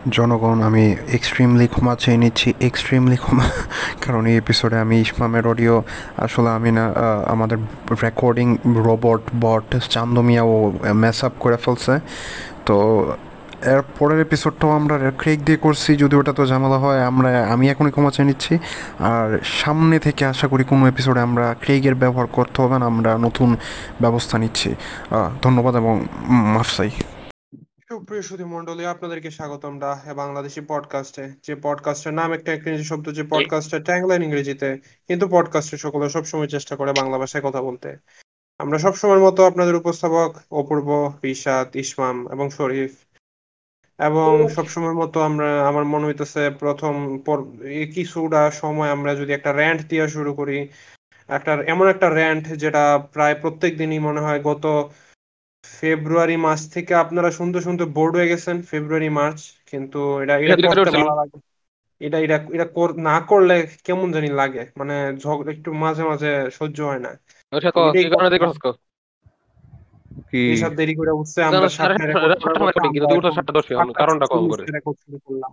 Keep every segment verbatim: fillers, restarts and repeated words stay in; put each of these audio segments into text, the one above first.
জনগণ, আমি এক্সট্রিমলি ক্ষমা চেয়ে নিচ্ছি, এক্সট্রিমলি ক্ষমা। কারণ এই এপিসোডে আমি ইসমামের অডিও আসলে আমি না আহ, আমাদের recording robot bot Chandu Mia ও মেস আপ করে ফেলছে। তো এর পরের এপিসোডটাও আমরা ক্রেক দিয়ে করছি, যদি ওটা তো ঝামেলা হয় আমরা আমি এখনই ক্ষমা চেয়ে নিচ্ছি। আর সামনে থেকে আশা করি কোনো এপিসোডে আমরা ক্রেগের ব্যবহার করতে হবে না, আমরা নতুন ব্যবস্থা নিচ্ছি। আহ, ধন্যবাদ এবং মাফ চাই। সুপ্রিয় সুধী মণ্ডলী, আপনাদেরকে স্বাগতম দা বাংলাদেশি পডকাস্টে। যে পডকাস্টের নাম একটা ইংরেজি শব্দ, যে পডকাস্টের ট্যাগলাইন ইংরেজিতে, কিন্তু পডকাস্টে সকলে সবসময় চেষ্টা করে বাংলা ভাষায় কথা বলতে। আমরা সবসময়ের মতো আপনাদের উপস্থাপক অপূর্ব, রিশাদ, ইসমাম এবং শরীফ। এবং সবসময়ের মতো আমরা, আমার মনে হইতেছে প্রথম পর- এই কিছুটা সময় আমরা যদি একটা র্যান্ট দিয়ে শুরু করি, একটা এমন একটা র্যান্ট যেটা প্রায় প্রত্যেক দিনই মনে হয় গত ফেব্রুয়ারি মাস থেকে আপনারা শুনতে শুনতে বোর্ড হয়ে গেছেন। ফেব্রুয়ারি মার্চ, কিন্তু এটা এটা করতে ভালো লাগে। এটা এটা এটা কর- না করলে কেমন জানি লাগে, মানে ঝগড়া একটু মাঝে মাঝে সহ্য হয় না। তো এটাই করতে হবে। কি ঋষাদ দেরি করে উঠছে, আমরা সাতটায় রেকর্ড করার কথা, আমরা এখন সাতটা চল্লিশে রেকর্ড শুরু করলাম।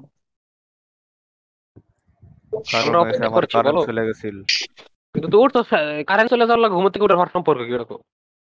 কারণ হয়েছে আমার কারেন্ট চলে গেছিল। কিন্তু তোর তো কারেন্ট চলে যাওয়ার লাগে ঘুম থেকে উঠার হওয়ার সম্পর্ক কি রকম?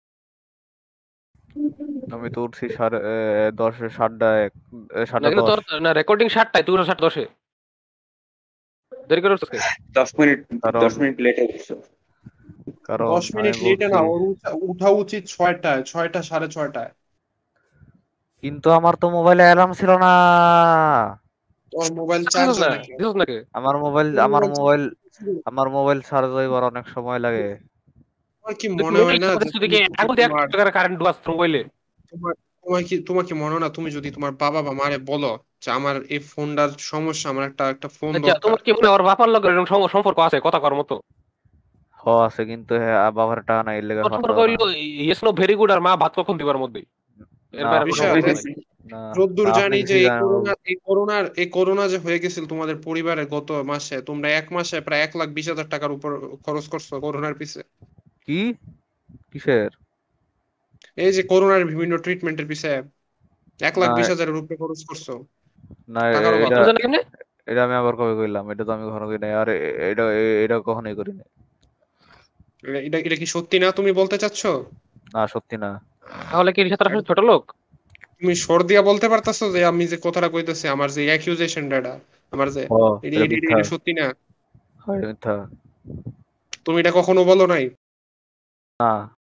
আমি তো উঠছি সাড়ে এ, দশে সাতটায় না সাতটা কিন্তু দশ তোর না রেকর্ডিং সাতটায়, তুই উঠছ সাতটা দশে, দেরি করে উঠছিস কে? দশ মিনিট কারণ দশ মিনিট লেটে উঠছো। কারণ দশ আমি মিনিট লেটে বলছি না, ওর উঠা উঠা উচিত ছয়টায়, ছয়টা সাড়ে ছয়টায়। কিন্তু আমার তো মোবাইলে অ্যালার্ম ছিল না। তোর মোবাইল দিছস চার্জে না নাকি? দিছস নাকি? আমার মোবাইল তোর আমার মোবাইল মোবাইল চার্জে? আমার মোবাইল চার্জ হইবার অনেক সময় লাগে। তোমার কি তুই মনে হয় মোবাইল না চালাতে যে তুই তুমি কি যদি আঙুল দিয়ে তোমার কারেন্ট ডুবাস মোবাইলে? তোমার তোমার কি তোমার কি মনে হয় না, তুমি যদি তোমার বাবা বা মারে বলো যে আমার এই ফোনটার সমস্যা, আমার একটা একটা ফোন আচ্ছা, দরকার। তোমার কি মনে হয় ওর বাবার লগে এরকম সম- সম্পর্ক আছে কথা করার মতো? হ আছে, কিন্তু হ্যাঁ বাবার টাকা নাই, এর লেগে তোর কথা সম্পর্ক না। হইলো ইয়েস নো ভেরি গুড আর মা ভাত কখন দিবার মধ্যে, এর না বাইরে কোনো ঋষাদ, সম্পর্ক এই নাই। না যতদূর না, আপনি জানি যে বেশি এই জানেন বাবু। করোনা এই করোনার এই করোনা যে হয়ে গেছিল তোমাদের পরিবারে, গত মাসে তোমরা এক মাসে প্রায় এক লাখ বিশ হাজার টাকার উপর খরচ করছো করোনার পিছে। কি কিসের? এই যে করোনার বিভিন্ন ট্রিটমেন্টের পিছে এক লাখ না বিশ হাজারের উপরে খরচ করছো। না টাকার অভাব এটা তুমি নাই। জানো কেমনে? এটা আমি আবার কবে কইলাম? এটা তো আমি কখনো কই নাই। আর এ- এটা এ- এটা কখনোই করি নাই। এটা এটা কি সত্যি না তুমি বলতে চাচ্ছো? না, সত্যি না। তাহলে কি রিশাদ আসলে ছোট লোক? তুমি সর দিয়া বলতে পারতাছো যে আমি যে কথাটা কইতেছি, আমার যে অ্যাকিউজেশন ডাটা, আমার যে ও, এটা এটা এটা এটা মিথ্যা। এটা সত্যি না? হয়, এটা মিথ্যা। তুমি এটা কখনো বলো নাই? না,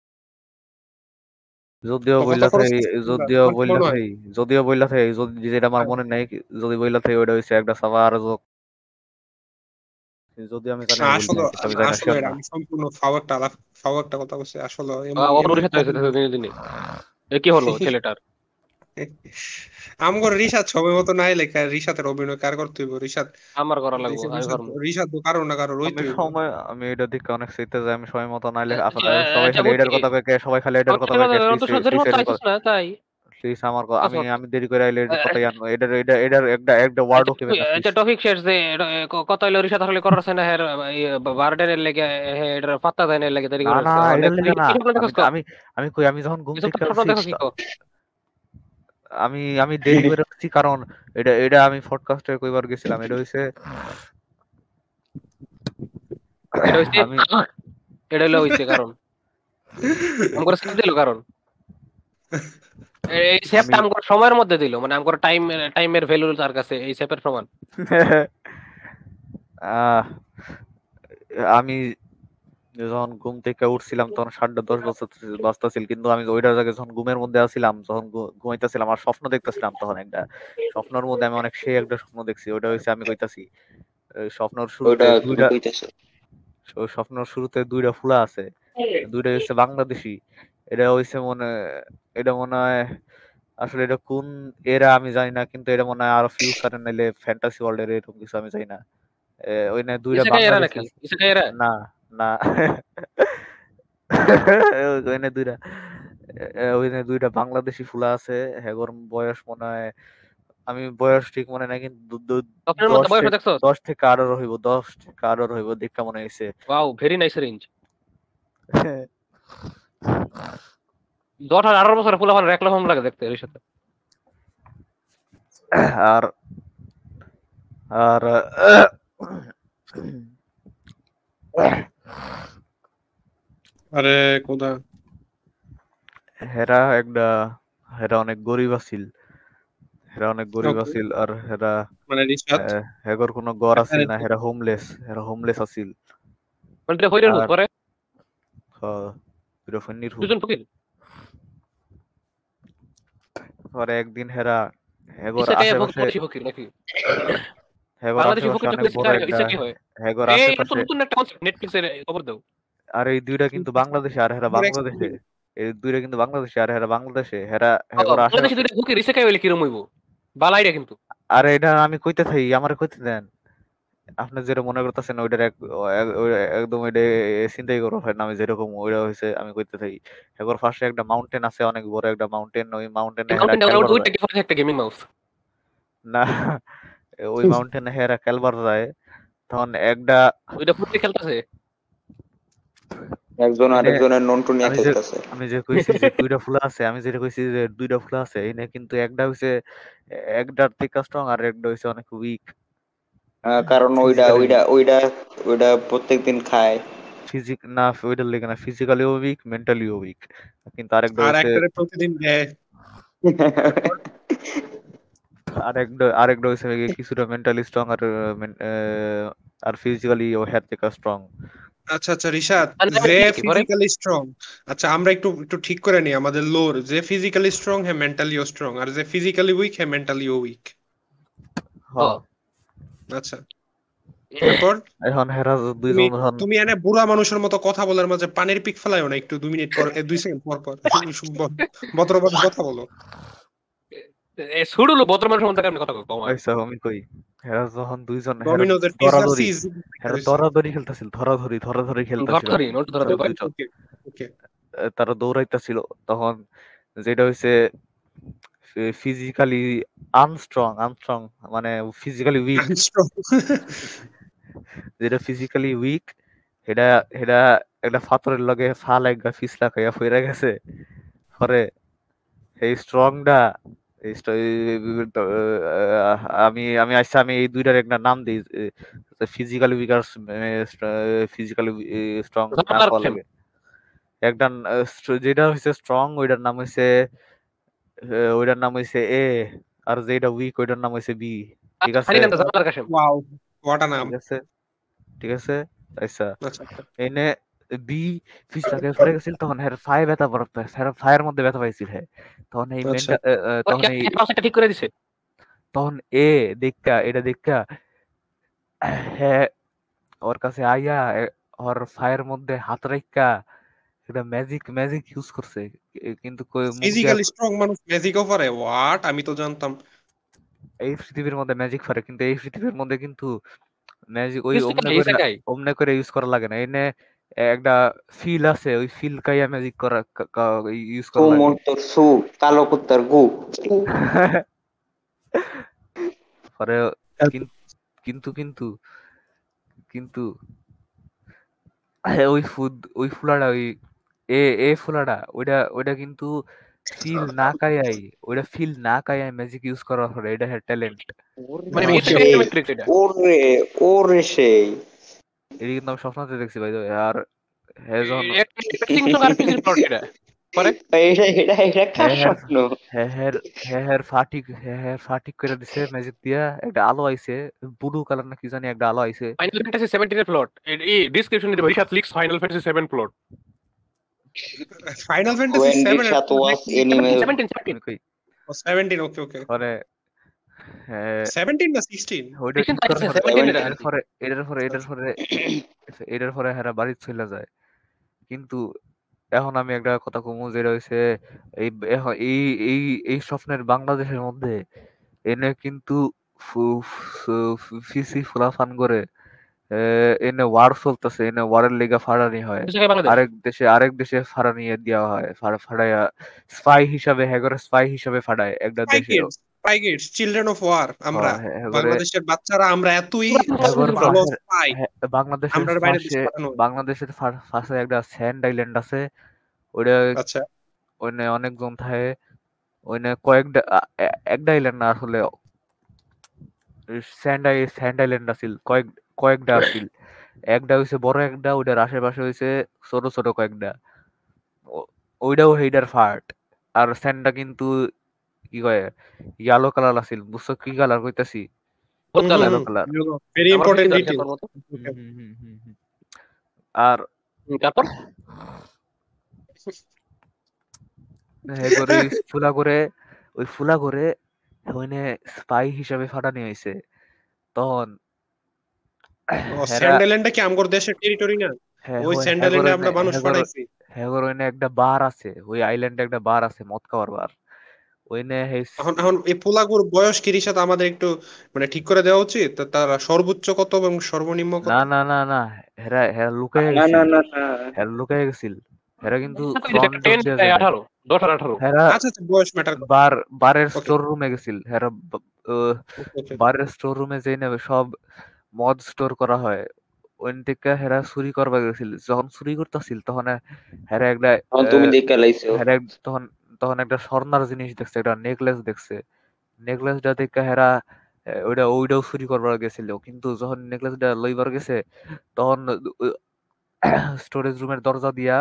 যদিও তো কত বইলা খরচ থাই, করছো তোমরা, যদিও তোমার কি বইলা মনে হয়? থাই, যদিও বইলা থাই, যদি যেটা আমার মনে নাই, যদি বইলা থাই ওটা হইছে একটা সাবা আর যোগ। যদি আমি জানি আমি বলি আসলে নাই, কিন্তু আমি জানি না আসলে শিওর এটা না। আমি সম্পূর্ণ ফাও একটা আলাপ- ফাও একটা কথা বলছি আসলে। এমন অন্য এমন রিশাদ হয়েছে কখনো দিনে দিনে। এ কি হলো ছেলেটার? আমগর রিশাদ সময় মতো নাই লেখা, রিশাদের অভিনয় কার করতে হইব? রিশাদ আমার করা লাগবো, আমি রিশাদ করবো। রিশাদ তো কারো না কারো আমি রইতে হইব। সময় আমি এটা দিকে অনেক চিন্তা যে আমি সময় মতো নাইলে আসলে আচ্ছা সবাই আচ্ছা, খালি বুঝছি। এটার কথা কয় কে, সবাই খালি এটার কথা কয় কে, প্লিজ তো সহ্যের প্লিজ মতো এটার আইসিস কথা না তাই? প্লিজ আমার ক- আমি আচ্ছা, আমি দেরি করে আইলে এটার কথা জানো, এটার এটা এটার একটা একটা ওয়ার্ড আচ্ছা ওকে না প্লিজ। আচ্ছা, টপিক শেষ যে এটা, এ, ক- কত হইলো রিশাদ আসলে করার আছে না হের বারডেনের লেগে, হে এটার পাত্তা দেয় না, এর লেগে দেরি না করে না, আসছে মানে। এটার লেগে না। কি স্বপ্ন আমি দেখছ ক? আমি আমি কই আমি যখন ঘুম এসব থেকে স্বপ্ন উঠছি দেখো কি ক? আমি আমি দেরি করে উঠছি কারণ এটা এটা আমি পডকাস্টে কইবার গেছিলাম। এটা হইছে এটা হইছে আমি এটা হইলো হইছে কারণ আমগো সেভ দিল কারণ এই সেভটা আমি আমগো সময়ের মধ্যে দিল, মানে আমগো টাইম টাইমের ভ্যালু তার কাছে এই সেভের সমান। আহ, আমি যখন ঘুম থেকে উঠছিলাম তখন সাতটা দশ বছর বাজতেছিল, কিন্তু আমি ওইটার জায়গায় যখন ঘুমের মধ্যে আছিলাম, যখন ঘু- ঘুমাইতেছিলাম আর স্বপ্ন দেখতেছিলাম, তখন একটা স্বপ্নের মধ্যে আমি অনেক সেই একটা স্বপ্ন দেখছি। ওইটা হইছে আমি কইতাছি এই স্বপ্নের শুরুতে ওইটা তুমি দুইটা কইতেছো। ওই স্বপ্নের শুরুতে দুইটা ফুলা আছে, দুইটা হচ্ছে বাংলাদেশি। এটা হইছে মনে এটা মনে হয় আসলে এটা কোন এরা আমি জানি না, কিন্তু এটা মনে হয় আরো ফিউচারে নাইলে ফ্যান্টাসি ওয়ার্ল্ডের এরকম কিছু আমি জানি না। এ, ওই না দুইটা ইসেকাই এরা বাংলাদেশি নাকি? আছে। ইসেকাই এরা? না না ওই না দুইটা এ, ওই না দুইটা বাংলাদেশি ফুলা আছে। হেগোর বয়স মনে হয়, আমি বয়স ঠিক মনে নাই, কিন্তু দু- দু- স্বপ্নের মধ্যে দশ বয়স থেকে দেখছো? দশ থেকে আঠারো হইব, দশ থেকে আঠারো হইব দেখা মনে হয়েছে। Wow, very nice range. দশ আর আঠারো বছরের পোলাপান এক রকম লাগে দেখতে এর সাথে। আর আর আহ, আরে কোথা হেরা একটা হেরা অনেক গরিব আছিল হেরা অনেক গরিব ওকে আছিল আর হেরা মানে রিশাদ আহ, হেগর কোনো ঘর আছিল আরে না হেরা হোমলেস হেরা হোমলেস আছিল মানে এটা হইরের হুত আর পরে আহ, দুইটা ফন্নির হুদ দুজন ফকির পরে একদিন হেরা হেগর ইসেকাইয়া আশেপাশে বাংলাদেশি ফকির নাকি হেগর বাংলাদেশি আশেপাশে ফকির অনেক যখন বড় ইসেকাই একটা ইসেকাই হয় হেগর এই এটা তো আশেপাশে নতুন একটা কনসেপ্ট নেটফ্লিক্সের খবর দাও আর এই দুইটা কিন্তু বাংলাদেশে আর হেরা বাংলাদেশে এই দুইটা কিন্তু বাংলাদেশে আর হেরা বাংলাদেশে হেরা ও, হেগর বাংলাদেশি আশেপাশে দুইটা ফকির ইসেকাই হইলে কিরম হইব বালা আইডিয়া কিন্তু আরে এটা আমি কইতে থাকি আমার কইতে দেন আপনি যেটা মনে করতেছেন ওইটার এক এক- ওই- একদম ওইটা চিন্তাই করো হয় না আমি যেরকম ওইটা হয়েছে আমি কইতে থাকি এবার ফার্স্টে একটা মাউন্টেন আছে অনেক বড় একটা মাউন্টেন ওই মাউন্টেনে এই হেরা মাউন্টেনটা খেলবার ওইটা যায় ডিফারেন্ট একটা গেমিং মাউস না ওই মাউন্টেনে হেরা খেলবার যায় তখন একটা ওইটা ফুটে খেলতেছে একজন এনে আরেকজনের নন্টু নিয়ে আমি যে খেলতেছে। আমি যে কইছি যে দুইটা ফুলা আছে আমি যেটা কইছি যে দুইটা ফুলা আছে এনে কিন্তু একটা হইছে একটার থেকে স্ট্রং আর একটা হইছে অনেক উইক আহ, কারণ ওইটা ফিজিক্যালি ওইটা ওইটা ওইটা প্রত্যেকদিন খায়। ফিজিক না ওইটার লেগে না ফিজিক্যালিও উইক মেন্টালিও উইক কিন্তু আরেকটা আর হইছে একটারে প্রতিদিন দেয় তারপর আরেকটা আরেকটা হইছে গিয়ে কিছুটা মেন্টালি স্ট্রং আর আহ, men- আহ, আর ফিজিক্যালি ও হের থেকে স্ট্রং আচ্ছা আচ্ছা রিশাদ, আর আমি যে দেখছি পরে ফিজিক্যালি স্ট্রং, আচ্ছা আমরা একটু একটু ঠিক করে নিই আমাদের লোর, যে ফিজিক্যালি স্ট্রং হ্যাঁ মেন্টালিও স্ট্রং, আর যে ফিজিক্যালি উইক হ্যাঁ মেন্টালিও উইক। হ ও আচ্ছা তারপর এখন হেরা তুমি দুইজন হন তুমি এনে বুড়া মানুষের মতো কথা বলার মাঝে পানির পিক ফেলাইও না, একটু দুই মিনিট পর এ, দুই সেকেন্ড পর পর ভদ্রভাবে কথা বলো। শুরু হলো ভদ্র মানুষের মধ্যে কেমন কথা কও আমার আচ্ছা আমি কই হেরা যখন দুইজন হেরা ডমিনোজের পিৎজা দরাদরি সিজ হেরা দরাদরি খেলতেছিল ধরাধরি ধরাধরি খেলতেছিল ধরি নোট ধরে ওকে দুইজন ওকে ওকে আহ, তারা দৌড়াইতেছিল তখন যেটা হইছে ফিজিক্যালি আনস্ট্রং আনস্ট্রং মানে ফিজিক্যালি উইক স্ট্রং যেটা ফিজিক্যালি উইক সেটা সেটা একটা ফাতরের লগে ফা লাগা ফিসলা খাইয়া ফইরা গেছে পরে এই স্ট্রংটা এই st- এই ত- আহ, আমি আমি আচ্ছা আমি এই দুইটার একটা নাম দিই ফিজিক্যালি উইক আর ফিজিক্যালি স্ট্রং না ঝামেলার পাওয়া খেম লাগে একটা আহ, str- যেটা হচ্ছে স্ট্রং ওইটার নাম হইছে আহ, ওইটার নাম হইছে এ আর যেটা উইক ওইটার নাম হইছে বি ঠিক আচ্ছা আছে খালি নামটা ঝামেলার কাশেম ওয়াও হোয়াট আ নাম। ঠিক আছে ঠিক আছে আচ্ছা আচ্ছা আচ্ছা। এনে বি ফিসটাকে পড়ে গেছিল তখন হের ফায়ে ব্যথা পড়তে হের ফায়ের মধ্যে ব্যথা পাইছিল হে তখন এই আচ্ছা মেন্টাল ওই তখন এই পাশটা ঠিক করে দিছে তখন এ দেখা এটা দেখা হ্যাঁ ওর কাছে আইয়া এ- ওর ফায়ের মধ্যে হাত রাইখা এটা ম্যাজিক ম্যাজিক ইউজ করছে এ- কিন্তু কই মুখ দিয়া ফিজিক্যালি স্ট্রং মানুষ ম্যাজিকও পারে, হোয়াট, আমি তো জানতাম। এই পৃথিবীর মধ্যে ম্যাজিক পারে কিন্তু এই পৃথিবীর মধ্যে কিন্তু ম্যাজিক ওই অমনে ইসেকাই করে ইসেকাই অমনে করে ইউজ করা লাগে না এনে একটা ফিল আছে ওই ফিল কাইয়া ম্যাজিক করা ইউজ সু করা মোর লাগে তোর সু, কালো কুত্তার গু। পরে কিন- কিন্তু কিন্তু কিন্তু ওই ফুড ওই ফুলাটা ওই এ এ ফুলাটা ওইটা ওইটা কিন্তু ফিল না কায়াই ওইটা ফিল না কায়াই ম্যাজিক ইউজ করা হলো এটা হ্যাঁ ট্যালেন্ট ওরে মানে ওকে ইসেকাই ওকে সেই, ম্যাট্রিক্স এটা ওরে ওরে সেই। এটা কিন্তু আমি স্বপ্নতে দেখছি ভাই আর হ্যাঁ যখন একটা সিংসং আর পিসির প্লট এটা পরে এটা এটা এটা কার হ্যাঁ হ্যাঁ স্বপ্ন? হ্যাঁ হ্যাঁ হ্যাঁ হ্যাঁ ফাটিক হ্যাঁ হ্যাঁ ফাটিক করে দিছে ম্যাজিক দিয়া একটা আলো আইছে ব্লু কালার না কি জানি একটা আলো আইছে ফাইনাল ফ্যান্টাসি সেভেন্টিন এর প্লট এই ডিসক্রিপশনে দেব রিশাদ লিখস final fantasy seven plot final fantasy When seven এর Rishat was anime, seventeen seventeen seventeen আমি কই সেভেন্টিন, ওকে ওকে পরে হ্যাঁ সেভেন্টিন না সিক্সটিন? ওইটা সিক্সটিন ঠিক করার পাইছে পরে সেভেন্টিন এ- এটা seventeen. এটার পরে এটার পরে এটার পরে এটার পরে হেরা বাড়ি চলে যায় কিন্তু এখন আমি একটা কথা কমু যেটা হইছে এই এখন এই এই এই স্বপ্নের বাংলাদেশের মধ্যে এনে কিন্তু ফু- ফু- ফিসি ফুলাফান করে এ, এনে ওয়ার চলতেছে এনে ওয়ারের লেগা ফাড়ানি হয় ইসেকাই বাংলাদেশ আরেক দেশে আরেক দেশে ফাড়ানি দেওয়া হয় ফাড়া- ফাড়াইয়া স্পাই হিসাবে হ্যাগরে স্পাই হিসাবে ফাড়ায় একটা স্পাই দেশে kids, spy kids, children of war, হ আমরা হ্যাগরে বাংলাদেশের বাচ্চারা আমরা এতই হ্যাগর ভালো পাশের স্পাই, হ্যাঁ, বাংলাদেশের আমরা বাইরে পাশে দেশে পাঠানো হয়। বাংলাদেশের ফা- পাশে একটা স্যান্ড আইল্যান্ড আছে ওইটা আচ্ছা ওইনে অনেকজন থাকে ওইনে কয়েকটা আ- এ- একটা আইল্যান্ড না আসলে স্যান্ড আই স্যান্ড আইল্যান্ড আছিল কয়েক কয়েকটা আছিল। একটা হইছে বড় একটা, ওইটার আশেপাশে হইছে ছোট ছোট কয়েকটা। ও- ওইটাও হেইডার ফার্ট। আর স্যান্ডটা কিন্তু কি কয় ইয়েলো কালার আছিল, বুঝছো কি কালার কইতাছি? হলুদ হুম হুম কালার। ইয়েলো হুম কালার। ভেরি আমার ইম্পর্টেন্ট বুঝতে পারছি ডিটেল। তোর মতো। হুম হুম হুম হুম হুম। আর হুম, তারপর হে করে ওই ফুলা করে ওই ফুলা করে ওইনে স্পাই হিসাবে ফাটানি হয়েছে তখন ও হেরা। স্যান্ডাল্যান্ডটা কি আমগর দেশের টেরিটরি না? হ্যাঁ ওই হো- হ্যাগর স্যান্ডাল্যান্ডে ওইনে আমরা মানুষ হ্যাগর পাঠাইছি। হ্যাগর ওইনে একটা বার আছে, ওই আইল্যান্ডে একটা বার আছে মদ খাওয়ার বার। ওইনে হে এখন এখন এই পোলাগুর বয়স কি রিশাদ আমাদের একটু মানে ঠিক করে দেওয়া উচিত? তা তারা সর্বোচ্চ কত এবং সর্বনিম্ন না কত? না না না, হেরা হেরা লুকাইয়া না না গেছিল। না না হেরা লুকাইয়া গেছিল। হেরা কিন্তু তো এটা ফ্রন্ট একটা ডোর টেন দিয়ে যায় নাই। আঠারো দশ আর আঠারো। হেরা আচ্ছা আচ্ছা বয়স ম্যাটার করে। বার বারের ওকে স্টোর রুমে গেছিল। হেরা ব- আহ, ওকে ওকে। বারের স্টোর রুমে যেই নেবে সব মদ স্টোর করা হয়। ওইন থেকে হেরা চুরি করবা গেছিল, যখন চুরি করতেছিল তখন হেরা একটা তখন তুমি আহ, দেখে লাইছো। হেরা এক- তখন তখন একটা স্বর্ণার জিনিস দেখছে, একটা নেকলেস দেখছে। নেকলেসটা দেখে হেরা আহ, ওইটা ওইটাও চুরি করবার গেছিল, কিন্তু যখন নেকলেসটা লইবার গেছে তখন স্টোরেজ রুমের দরজা দিয়া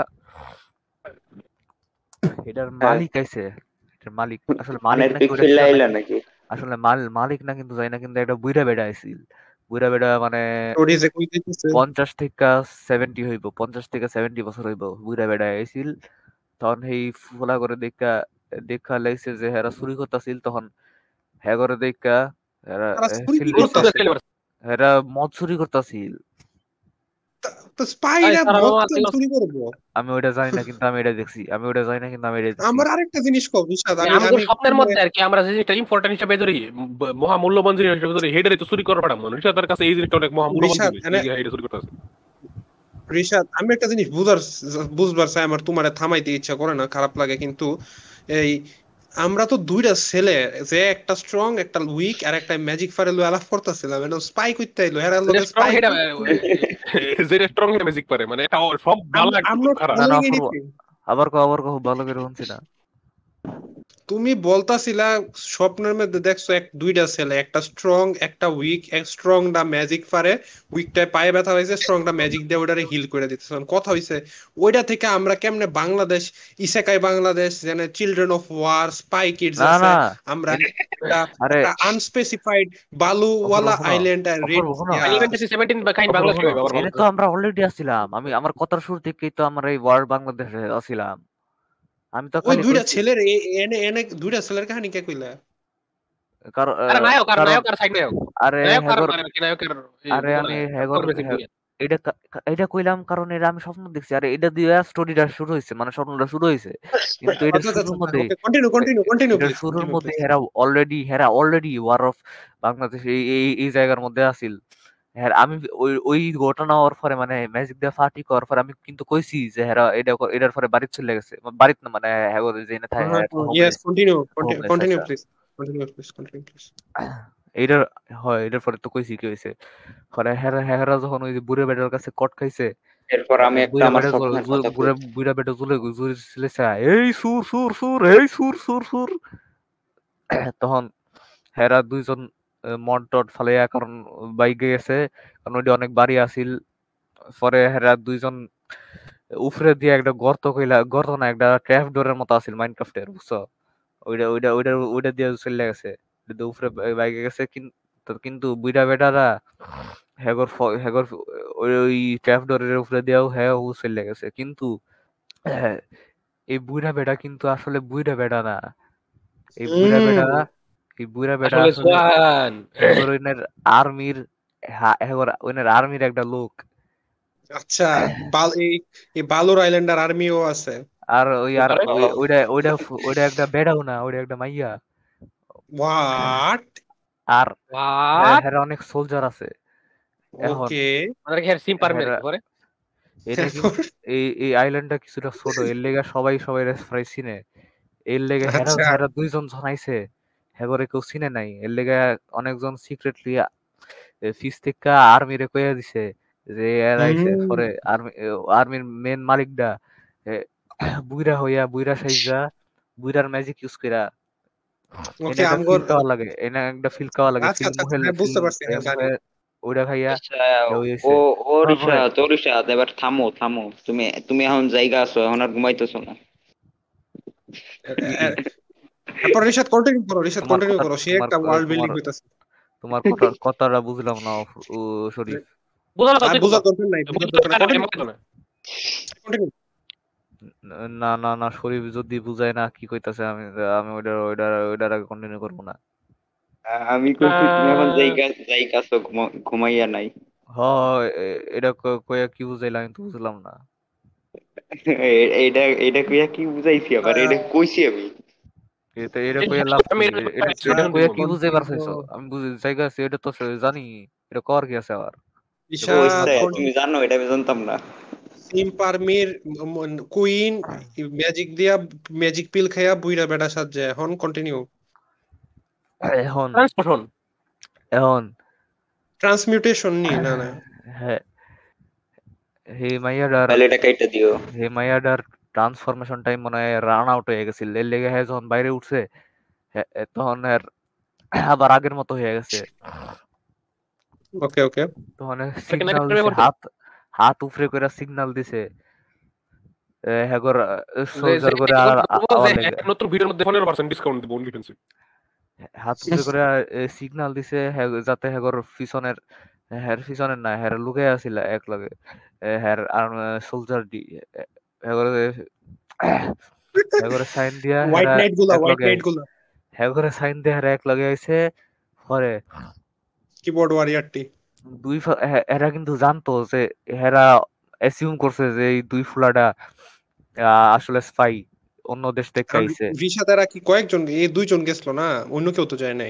এটার হ্যাঁ, মালিক আইছে। এটার মালিক আসলে মালিক কানের নাকি পিক ওটা ফেললে শিওর আইলা নাকি, নাকি? আসলে মাল মালিক না কিন্তু যাই না, কিন্তু একটা বুইড়া বেড়া আইছিল। বুইড়া বেড়া মানে স্টোরি যে কই দিতেছে। পঞ্চাশ থেকে সেভেন্টি হইব, পঞ্চাশ থেকে সেভেন্টি বছর হইব বুইড়া বেড়া আইছিল। তখন সেই ফোলা করে দেখা দেখা লাগছে যে হেরা চুরি করতেছিল, তখন হ্যাঁ করে দেখা হেরা তারা চুরি কি চিল্লাইছে। করতেছে? হেরা মদ চুরি করতেছিল। তো স্পাইরা তারা মদ মামা কেন চুরি করবো? আমি ওইটা জানি না, কিন্তু আমি এটা দেখছি। আমি ওইটা জানি না, কিন্তু আমি এটা দেখছি। আমার আরেকটা জিনিস কও রিশাদ, মানে আমি আমগো আমি একটু স্বপ্নের মানে মধ্যে আর কি আমরা যে জিনিসটা ইম্পর্টেন্ট হিসেবে ধরি, ব- মহামূল্যবান জিনিস হিসেবে ধরি, হেডারে তো চুরি করার পাঠাম মানুষ তার কাছে এই জিনিসটা অনেক মহামূল্যবান রিশাদ জিনিস, এনে এই হেডে চুরি করতে আছে। রিশাদ আমি একটা জিনিস বুঝার বুঝবার চাই, আমার তোমারে থামাইতে ইচ্ছা করে না, খারাপ লাগে কিন্তু এই আমরা তো দুইটা ছেলে, যে একটা স্ট্রং একটা উইক আর একটা ম্যাজিক ফারে লয়ে আলাপ করতেছিলাম, এটা স্পাই করতে আইলো, হেরার যেটা লগে স্ট্রং স্পাই হেডা, করতে। যেটা স্ট্রং হেডা ম্যাজিক পারে, মানে এটা ওর সব ভালো আমরা একদম আমরা খারাপ। না না ফলোইং অপূর্ব, এনিথিং। আবার কো আবার কো, ভালো করে শুনছি না। তুমি বলতাছিলা স্বপ্নের মধ্যে দেখছো এক দুইটা ছেলে, একটা স্ট্রং একটা উইক, এক স্ট্রং দা ম্যাজিক পারে, উইকটায় পায়ে ব্যথা হয়েছে, স্ট্রং দা ম্যাজিক দিয়ে ওটারে হিল করে দিতেছে। এখন কথা হইছে ওইটা থেকে আমরা কেমনে বাংলাদেশ, ইসেকাই বাংলাদেশ যেন children of war spy kids না আছে, না আমরা এনে একটা আরে একটা আনস্পেসিফাইড অপূর্ব বালুওয়ালা শোনো, আইল্যান্ড রেড অপূর্ব শোনো, ফাইনাল ফ্যান্টাসি সেভেন্টিন বা কাইন অপূর্ব বাংলাদেশে শোনো, হইবে আবার এনে বলো তো। তো আমরা অলরেডি আসছিলাম। আমি আমার কথার শুরু থেকেই তো আমরা এই ওয়ার্ল্ড বাংলাদেশে আসছিলাম। আমি তো ওই খালি দুইটা কইছি ছেলের এ- এনে এনে দুইটা ছেলের কাহিনী কে কইলা? কারণ আরে আহ, নায়ক আর কারণ নায়ক আর সাইড নায়ক, আরে নায়ক আর হেগর মানে কি নায়কের এই আরে বুঝো না, আমি টক্কর হেগর বেসিক হে- দুইয়া। এটা কা- কা- এটা কইলাম কারণ এটা আমি স্বপ্ন দেখছি। আরে এটা দিয়ে স্টোরিটা শুরু হয়েছে, মানে স্বপ্নটা শুরু হয়েছে। কিন্তু এটার আচ্ছা আচ্ছা শুরুর আচ্ছা মধ্যে ওকে কন্টিনিউ কন্টিনিউ কন্টিনিউ এটার প্লিজ শুরুর কন্টিনিউ মধ্যে প্লিজ। হেরা অলরেডি হেরা অলরেডি ওয়ার অফ বাংলাদেশ এই এই এই জায়গার মধ্যে আছিল। হ্যাঁ আমি ওই ওই ঘটনা হওয়ার পরে মানে ম্যাজিক দিয়ে ফাটি করার পরে আমি কিন্তু কইছি যে হেরা এটা ক- এটার পরে বাড়িতে চলে গেছে, বাড়িতে না মানে হ্যাঁ যে না থাকে হ্যাঁ yes homeless. Continue homeless continue আচ্ছা। Please continue please continue please. এইটার হয়, এটার পরে তো কইছি কি হয়েছে। পরে হেরা হেরা যখন ওই যে বুড়ে বেটার কাছে কট খাইছে, এরপর আমি একটা বুইড়া আমার বেটা জুলে স্বপ্নের কথা কই। বুড়া বুইড়া বেটা জুলে জুলে ছিলেছে, এই সুর সুর সুর এই সুর সুর সুর। তখন হেরা দুইজন আহ, মদ টদ ফালাইয়া, কারণ বাইকে গেছে, কারণ ওইটা অনেক বাড়ি আছিল। পরে হেরা দুইজন উফরে দিয়ে একটা গর্ত কইলা, গর্ত না একটা ট্র্যাপ ডোরের মতো আছিল মাইনক্রাফটের, বুঝছো? ওইটা ওইটা ওইটা ওইটা দিয়ে চলে গেছে। ওইটা দিয়ে উফরে বাইকে গেছে, কিন্তু কিন্তু বুইড়া বেটারা হেগর ফ- হেগর ওই ওই ট্র্যাপ ডোরের উপরে দিয়েও হ্যাঁ ও চলে গেছে, কিন্তু হ্যাঁ, এই বুইড়া বেটা কিন্তু আসলে বুইড়া বেটা না। এই বুইড়া বেটা হুম এই বুইড়া বেটা আসলে আসলে সোয়ান। হেগর ওইনের আর্মির, হেগর ওইনের আর্মির একটা লোক। আচ্ছা বাল এই এই বালুর আইল্যান্ডার আর্মিও আছে। আর ওই আর আরে ওই ওইটা ওইটা ওইটা একটা বেড়াও না, ওইটা একটা মাইয়া। হোয়াট? আর হ্যাঁ হোয়াট, হ্যাঁ অনেক সোলজার আছে। এখন ওকে মানে কি সিম পারবে হ্যাঁ পরে। এনে কিন্তু এই এই আইল্যান্ডটা কিছুটা ছোট, এর লেগে সবাই সবাই প্রায় চিনে। এর লেগে হেরা আচ্ছা হেরা দুইজন জনাইছে, হেগরে কেউ চিনে নাই। এর লেগে অনেকজন সিক্রেটলি ফিস থেকে আর্মিরে কইয়া দিছে যে এর আইছে। হুম পরে আর্মি আর্মির মেন মালিকডা এ, বুইড়া হইয়া বুইড়া সাইজা বুইড়ার ম্যাজিক ইউজ কইরা এনে ওকে একটা আমগর ফিল খাওয়া লাগে এনে একটা ফিল খাওয়া লাগে আচ্ছা ফিল আচ্ছা আচ্ছা, মুহে হ্যাঁ ফিল বুঝতে পারছি, হ্যাঁ জানি। মুহে ওইটা খাইয়া আচ্ছা এ ওই ও হইছে ও তারপরে রিশাদ ও রিশাদ এবার থামো থামো তুমি তুমি এখন জায়গা আছো এখন আর ঘুমাইতেছো না। এ- এ- এরপর রিশাদ কন্টিনিউ করো, রিশাদ তোমার কন্টিনিউ কথা করো, সে তোমার একটা ওয়ার্ল্ড তোমার বিল্ডিং হইতাছে। তোমার কথা কথাটা বুঝলাম না ও শরীফ। বুঝলো তো আর তুই বোঝার দরকার নাই, বোঝার বুঝলো দরকার নাই, না কন্টিনিউ এমন না কন্টিনিউ। না না না শরীফ যদি বুঝায় না কি কইতাছে আমি আমি ওইটা ওইটা ওইটার আগে কন্টিনিউ করবো না। আ- আমি কইছি তুমি এখন জায়গা জায়গা আছো ঘুমা- ঘুমাইয়া নাই। হ এ- এটা ক- কইয়া কি বুঝাইলা আমি তো বুঝলাম না। এ- এইটা এইটা কইয়া কি বুঝাইছি আবার এটা কইছি আমি। এটা এটা কইয়া লাভ কি? আমি এটা এটা রিশাদ কইয়া কি বুঝাইবার কন্টিনিউ, চাইছো? আমি বুঝি জায়গা আছে এটা তো জানি। এটা কর কি আছে আবার? ও রিশাদ ইচ্ছা তুমি কন্টিনিউ। জানো এটা আমি জানতাম না। সিম্পারমির কুইন ম্যাজিক দিয়া, ম্যাজিক পিল খাইয়া বুইরা বেটা সাজে, এখন কন্টিনিউ। এখন ট্রান্সপোর্টন এখন ট্রান্সমিউটেশন নি না না। হ্যাঁ হে মাইয়াডার তাহলে এটা কাইটা দিও। হে মাইয়াডার ট্রান্সফরমেশন টাইম মনে হয় রান আউট হয়ে গেছিল এর লেগে হ্যাঁ যখন বাইরে উঠছে হ্যাঁ, তখন আর আবার আগের মতো হয়ে গেছে। ওকে ওকে। তখন কেন সিগন্যাল কেন দিছে করতে হাত হাত উপরে করে সিগন্যাল দিছে হ্যাগর যে সোলজার যে করে কি আর করতে বলবো যে আওয়ার লেগে নতুন ভিডিওর মধ্যে পনেরো পার্সেন্ট ডিসকাউন্ট দিব অনলি ফেন্সি। হাত উপরে করে সিগন্যাল দিছে হ্যাগ- যাতে হ্যাগর পিছনের হ্যার পিছনের না হ্যার লুকে আসিল এক লগে হ্যার আর সোলজার ডি হ্যাগর হ্যাগরে সাইন দিয়া হোয়াইট হেরা নাইট গুলা, এক হোয়াইট লগে নাইট গুলা, হ্যাগরে সাইন দিয়া হেরা এক লগে আইছে পরে কিবোর্ড ওয়ারিয়ারটি। দুই ফা- হ্যাঁ, এরা কিন্তু জানতো যে হেরা অ্যাসিউম করছে যে এই দুই ফুলাটা আহ, আসলে স্পাই অন্য দেশ থেকে আর আইছে। ভিসা তারা কি কয়েকজন, এই দুইজন গেছিল না, অন্য কেউ তো যায় নাই।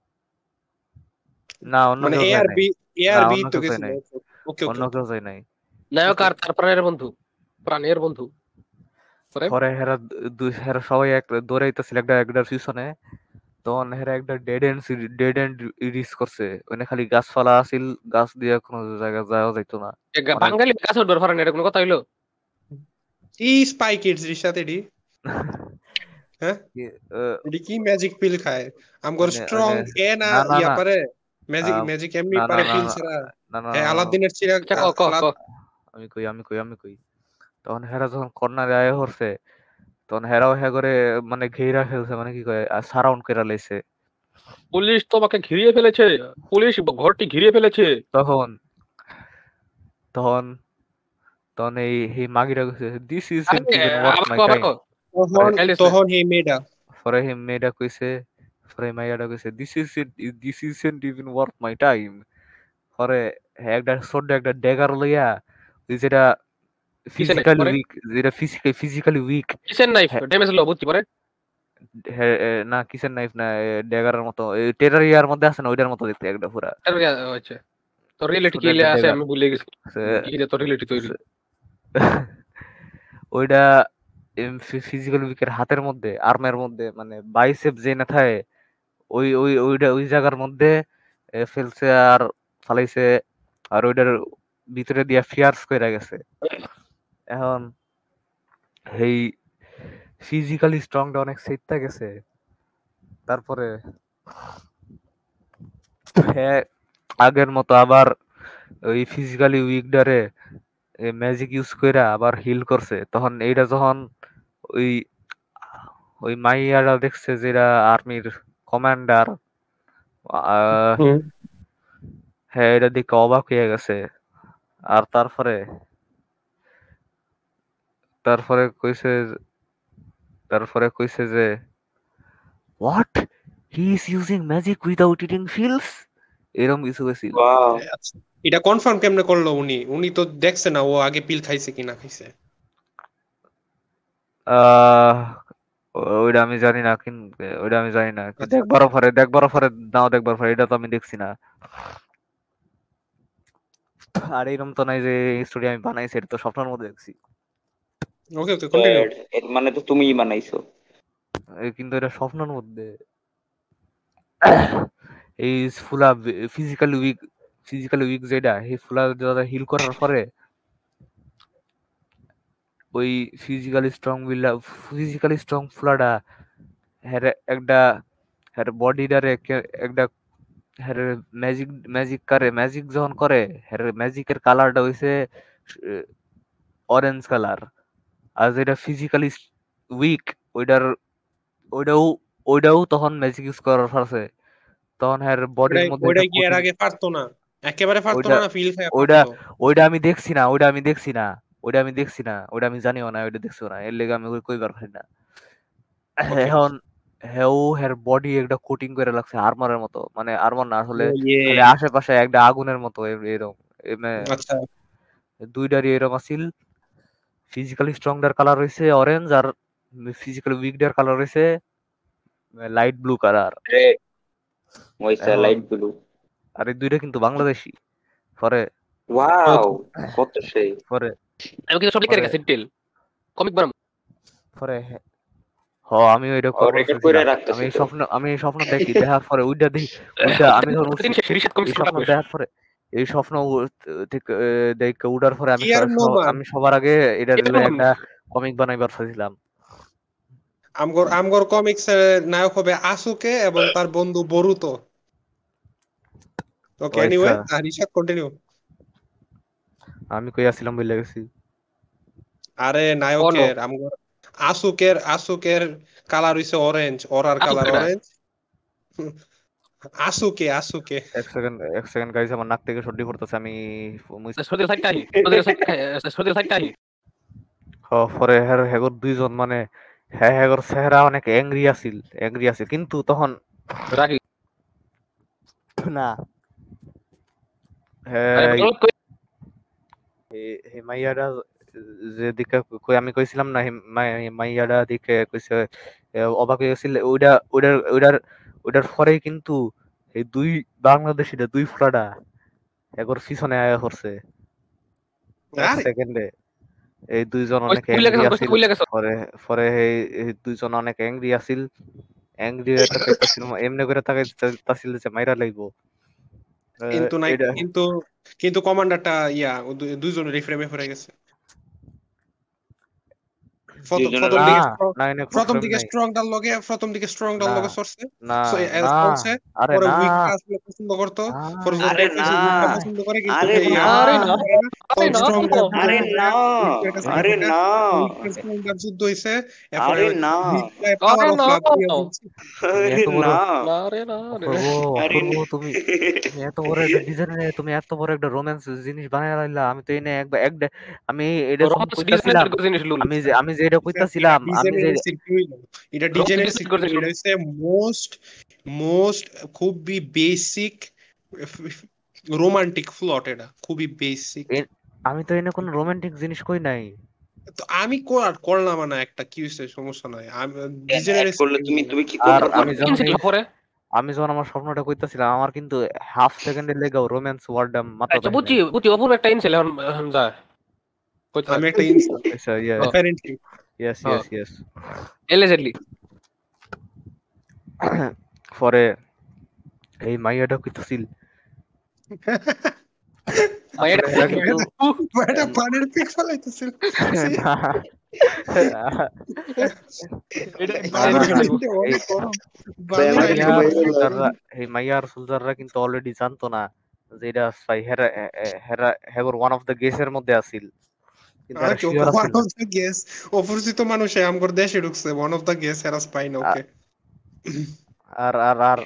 না অন্য মানে কেউ এ যায় আর নাই। বি, এ না আর বি অন্য তো কেউ যায় গেছিল। নাই। ওকে ওকে অন্য ওকে কেউ যায় নাই। নায়ক ওকে। আর তার প্রাণের বন্ধু, প্রাণের বন্ধু পরে পরে হেরা দুই হেরা সবাই এক দৌড়াইতেছিল একটা একটার পিছনে তখন হেরা একটা dead end dead end reach করছে ওখানে খালি গাছপালা আছিল গাছ দিয়ে কোনো জায়গা যাওয়া যাইতো না এ গা- অনেক বাঙালি কাছে উঠবার পারে না, এটা কোনো কথা হইলো? কি স্পাই কিডস রিসাতে ডি, হ্যাঁ কি- আহ, এডি কি ম্যাজিক পিল খায় আমগর ওইনে স্ট্রং ওইনে এ না না না ইয়া না পারে, ম্যাজিক আহ, ম্যাজিক এমনি না না পারে না পিল না ছাড়া। না না হ্যাঁ না, না, আলাদিনের চিরাগ আচ্ছা ক ক ক আলাদ। আমি কই আমি কই আমি কই তখন হেরা যখন কর্নারে আয় হরছে তখন হেরাও হ্যাঁ করে মানে ঘেরা ফেলছে মানে কি কয় সারাউন্ড করে লাইছে পুলিশ তোমাকে ঘিরিয়ে ফেলেছে, পুলিশ ঘরটি ঘিরিয়ে ফেলেছে। তখন তখন তখন এই এই মাগিরা কইছে দিস আরে ইজন্ট ইভেন ওয়ার্থ আবার মাই কো আবার টাইম কো তখন চাইলিস না। তখন হে মেয়েটা, পরে এই মেয়েটা কইছে পরে মাইয়াটা কইছে this is this isn't even worth my time পরে হ্যাঁ একটা ছোট্ট একটা ড্যাগার লইয়া ওই যেটা কিসের নাইফ ফিজিক্যালি পরে, উইক যেটা ফিজিক্যালি ফিজিক্যালি উইক কিসের নাইফ ড্যামেজ হলো বুঝছি পরে। না কিসের নাইফ না ড্যাগারের মতো টেরারিয়ার মধ্যে আছে না ওইটার মতো দেখতে একটা পুরা আর ইয়া- আচ্ছা, তো রিয়েলিটি ছোট কি একটা আছে ড্যাগার আমি ভুলে গেছি। কি রে তোর রিয়েলিটি তৈরি? ওইটা ফিজিক্যাল উইকের হাতের মধ্যে আর্মের মধ্যে মানে বাইসেপ যে না থাকে ওই ওই ওইটা ওই জায়গার মধ্যে এ, ফেলছে আর ফালাইছে আর ওইটার ভিতরে দিয়া ফিয়ার্স কইরা গেছে এখন এই ফিজিক্যালি স্ট্রংটা অনেক সেটটা গেছে তারপরে হ্যাঁ আগের মতো আবার ওই ফিজিক্যালি উইকডারে ম্যাজিক ইউজ কইরা আবার হিল করছে তখন এইটা যখন ওই ওই মাইয়ারা দেখছে যেটা আর্মির কমান্ডার হুম, হ্যাঁ এটা দেখে অবাক হয়ে গেছে আর তারপরে তারপরে কইছে তারপরে কইছে যে what he is using magic without eating pills এরকম কিছু কইছিল ওয়াও আচ্ছা, এটা কনফার্ম কেমনে করলো উনি? উনি তো দেখছে না ও আগে পিল খাইছে কি না খাইছে। আহ ওইটা আমি জানি না কিন্তু ওইটা আমি জানি না কি আচ্ছা আচ্ছা। দেখবারও পরে দেখবারও পরে নাও দেখবার পরে এটা তো আমি দেখছি না আর এরকম তো নাই যে স্টোরি আমি বানাইছি এটা তো স্বপ্নের মধ্যে দেখছি ওকে ওকে কন্টিনিউ। এর মানে তো তুমিই বানাইছো। এ কিন্তু এটা স্বপ্নের মধ্যে এই ফুলা ফিজিক্যালি উইক ফিজিক্যালি উইক যেটা এই ফুলা যারা হিল করার পরে ওই ফিজিক্যালি স্ট্রং বিল্ডা ফিজিক্যালি স্ট্রং ফুলাটা হ্যাঁ একটা হ্যার বডিটারে একটা হ্যার ম্যাজিক ম্যাজিক করে ম্যাজিক যখন করে হ্যার ম্যাজিকের কালারটা হইছে অরেঞ্জ কালার। আর যেটা ফিজিক্যালি উইক ওইটার ওইটাও ওইটাও তখন ম্যাজিক ইউজ করার পারছে। তখন হ্যার বডির ওইটাই মধ্যে একটা ওইটাই কি এর কোটিং আগে পারতো না, একেবারে পারতো ওইটা না, না ফিল খেয়ে ওইটা পারতো? ওইটা আমি দেখছি না ওইটা আমি দেখছি না ওইটা আমি দেখছি না ওইটা আমি জানিও না ওইটা দেখছিও না এর লেগে আমি ওই কইবার পারি না। ওকে। এখন হেও হের বডি একটা কোটিং করে লাগছে আর্মারের মতো, মানে আর্মার না আসলে ও ইয়ে। খালি আশেপাশে একটা আগুনের মতো এ- এরকম এ- মে- আচ্ছা, দুইটারই এরকম আছিল। ফিজিক্যালি স্ট্রংটার কালার হইছে অরেঞ্জ আর ফিজিক্যালি উইকটার কালার হইছে লাইট ব্লু কালার। রে ওইসা এখন লাইট ব্লু। আর এই দুইটা কিন্তু বাংলাদেশি। পরে ওয়াও, কত সেই। পরে আমি কিন্তু সব লিখে পরে রেখেছি ডিটেল, কমিক বানাবো। পরে হ আমি ওইটা ও করবো রেকর্ড করে চাইছিলাম। আমি রাখতেছে এই তো। স্বপ্ন আমি এই স্বপ্ন দেখি দেখার পরে ওইটা দেখি ওইটা আমি যখন উঠছি রিসাদ কমিক্স এই কোনটা স্বপ্ন কইস? দেখার পরে এই স্বপ্ন উ- থেকে আহ, দেখে উঠার পরে আমি ইয়ার স- স- নোমান। আমি সবার আগে এটার এটা লইয়া নোমান। একটা কমিক বানাইবার চাইছিলাম। আমগর আমগর কমিক্স এর নায়ক হবে আসুকে এবং তার বন্ধু বরুতো। ওকে, এনিওয়ে, ওইসা রিশাদ কন্টিনিউ। আমি কই আসছিলাম বলে গেছি। আরে অন নায়কের আমগর আসুকের আসুকের কালার হইছে অরেঞ্জ, ওরার আসুক কালার কেডা? অরেঞ্জ। আসুকে আসুকে এক সেকেন্ড এক সেকেন্ড গাইস আমার নাক থেকে সর্দি পড়তেছে আমি মুইস- সর্দির সাইডটা আহি, সর্দির সাইডটা সর্দির সাইডটা আহি। হ, পরে হের হেগর দুইজন মানে হ্যাঁ হেগর চেহারা অনেক অ্যাংরি আছিল অ্যাংরি আছিল কিন্তু তখন রাগি। না আরে হ্যাঁ বল কই? হে- হে মাইয়াডা যে দিকে কই আমি কইছিলাম না হে মাই- মাইয়াডা দিকে কইছে এ, অবাক হয়ে গেছিল ওইটা ওইটার ওইটার ওইটার পরেই কিন্তু এই দুই বাংলাদেশিরা দুই ফোটাটা একর পিছনে আয়া করছে এক আরে সেকেন্ডে। এই দুইজন কইস অনেক বুইলা অ্যাংরি গেছস, কইস আছিল। বুইলা গেছস। পরে পরে এই এই দুইজন অনেক অ্যাংরি আছিল অ্যাংরি হয়ে তাকাইতাছিল এমনি করে তাকাইতাছিল যে মাইরা লাইবো। আহ, কিন্তু নাই, এটা কিন্তু কিন্তু কমান্ডারটা ইয়া ও দু- দুইজনেরই ফ্রেমে পড়ে গেছে। প্রথম দুজনের প্রথম না দিকে strong- না এনে কোনো প্রথম ফ্রেম দিকে নাই। স্ট্রং ডাল লগে প্রথম দিকে স্ট্রং ডাল না লগে সরছে, না সো এ, না চলছে। আরে পরে না উইকটা আসলে পছন্দ করতো, না পরে যখন আরে দেখছে না, যে উইকটা পছন্দ করে কিন্তু আরে এই না, আর আরে না, পছন্দ করে না, আরে তখন না। স্ট্রং ডাল দুইটা আরে হয়ে না, যায় উইকটার কাছে আরে থাকে। না, উইকটার স্ট্রং ডাল যুদ্ধ হইছে, এরপরে আরে না, পাওয়ার আরে অফ না। লাভ দিয়ে বলছে। তুমি আরে এত বড় না, না রে না রে। অপূর্ব আরে অপূর্ব তুমি তুমি এত বড় একটা ডিজাইনের তুমি এত বড় একটা রোম্যান্স জিনিস বানায় লাইলা আমি তো এনে একবার এক ডে- আমি এটা যখন রোমান্স কইতাছিলাম ডিজাইনের জিনিস লুল। আমি যে আমি যে এটা এটা এটা কইতাছিলাম আমি যে ডিজেনারেসি কি হইল? এটা রোমান্স ডিজেনারেসি ডিজাইন কি করে হইল? লুল। এটা হচ্ছে মোস্ট মোস্ট খুবই বেসিক রোমান্টিক প্লট, এটা খুবই বেসিক। এ- আমি তো এনে কোনো রোমান্টিক জিনিস কই নাই। তো আমি কর করলাম না একটা, কি হয়েছে, সমস্যা নাই, আমি অ্যাড ডিজেনারেসি করলে তুমি তুমি কি আর করতে আমি পারবে? যখন কিনছিল এই পরে। আমি যখন আমার স্বপ্নটা কইতাছিলাম আমার কিন্তু হাফ সেকেন্ডের লেগেও রোম্যান্স ওয়ার্ডটা মাথা আচ্ছা দেখে বুঝছি নাই। বুঝছি, অপূর্ব একটা ইনছিল এখন এখন যায় কইতে থাক। আমি একটা ইনসান আচ্ছা ইয়া হ্যাঁ অ্যাপারেন্টলি। ইয়েস হ্যাঁ ইয়েস ইয়েস। এলিজেডলি। পরে এই মাইয়াটা কইতাছিল মাইয়াটা আসলে এরা কিন্তু এটা পানির পিক ফেলাইতেছিল। না এটা না বাইরে না বালুর না ফেলাইবো। আইতে এই অনেক গরম, ভাই বালুর আমার আইতে একটু মাইয়ার বাইরে অনেক লাগে। সোলজাররা এই মাইয়ার সোলজাররা কিন্তু অলরেডি জানতো না যে এটা স্পাই হেরা হেরা হেগর ওয়ান অফ দ্য গেসের মধ্যে আছিল কিন্তু এরা শিওর ওয়ান আছিল না। অফ দ্য গেস, অপরিচিত মানুষে আমগর দেশে ঢুকছে, ওয়ান অফ দ্য গেস এরা স্পাই না, আ- ওকে। আর আর আর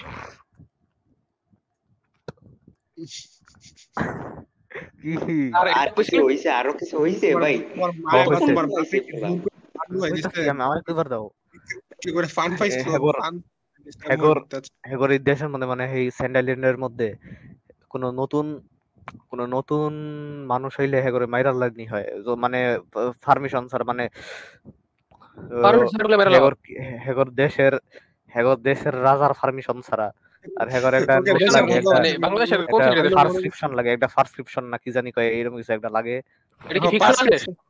কি আর আর এটা কিছু কইছে হইছে? আরো কিছু হইছে তোমার ভাই? তোমার হ মায়ে বা কইছে তোমার কতক্ষণ হইছে বাপে কি পুরা? জোর করে বালু আমি হয়ে দিছে, কইতাছি আমি আমার কইবার দাও। কি করে ফান পাইছিল, হেগর ফান মনে হেগর করতে আছে। হেগর এই দেশের মধ্যে মানে এই স্যান্ডাইল্যান্ডের মধ্যে কোনো নতুন কোনো নতুন মানুষ হইলে হেগরে মাইরাল লাগনি হয় তো মানে পারমিশন স্যার মানে আহ, পারমিট সার্কুলে মেরে লাও। হেগর হেগর দেশের হেগর দেশের রাজার পারমিশন ছাড়া আর হেগর একটা ওকে, নোট দেশের লাগে রাজা একটা মানে আছে, বাংলাদেশের কোন একটা সিটিতে আইলো দেশ? বড় সাবস্ক্রিপশন লাগে একটা সাবস্ক্রিপশন না কি জানি কয় এরকম কিছু একটা লাগে। এটা কি ফিকশনাল দেশ? পারসেপশন।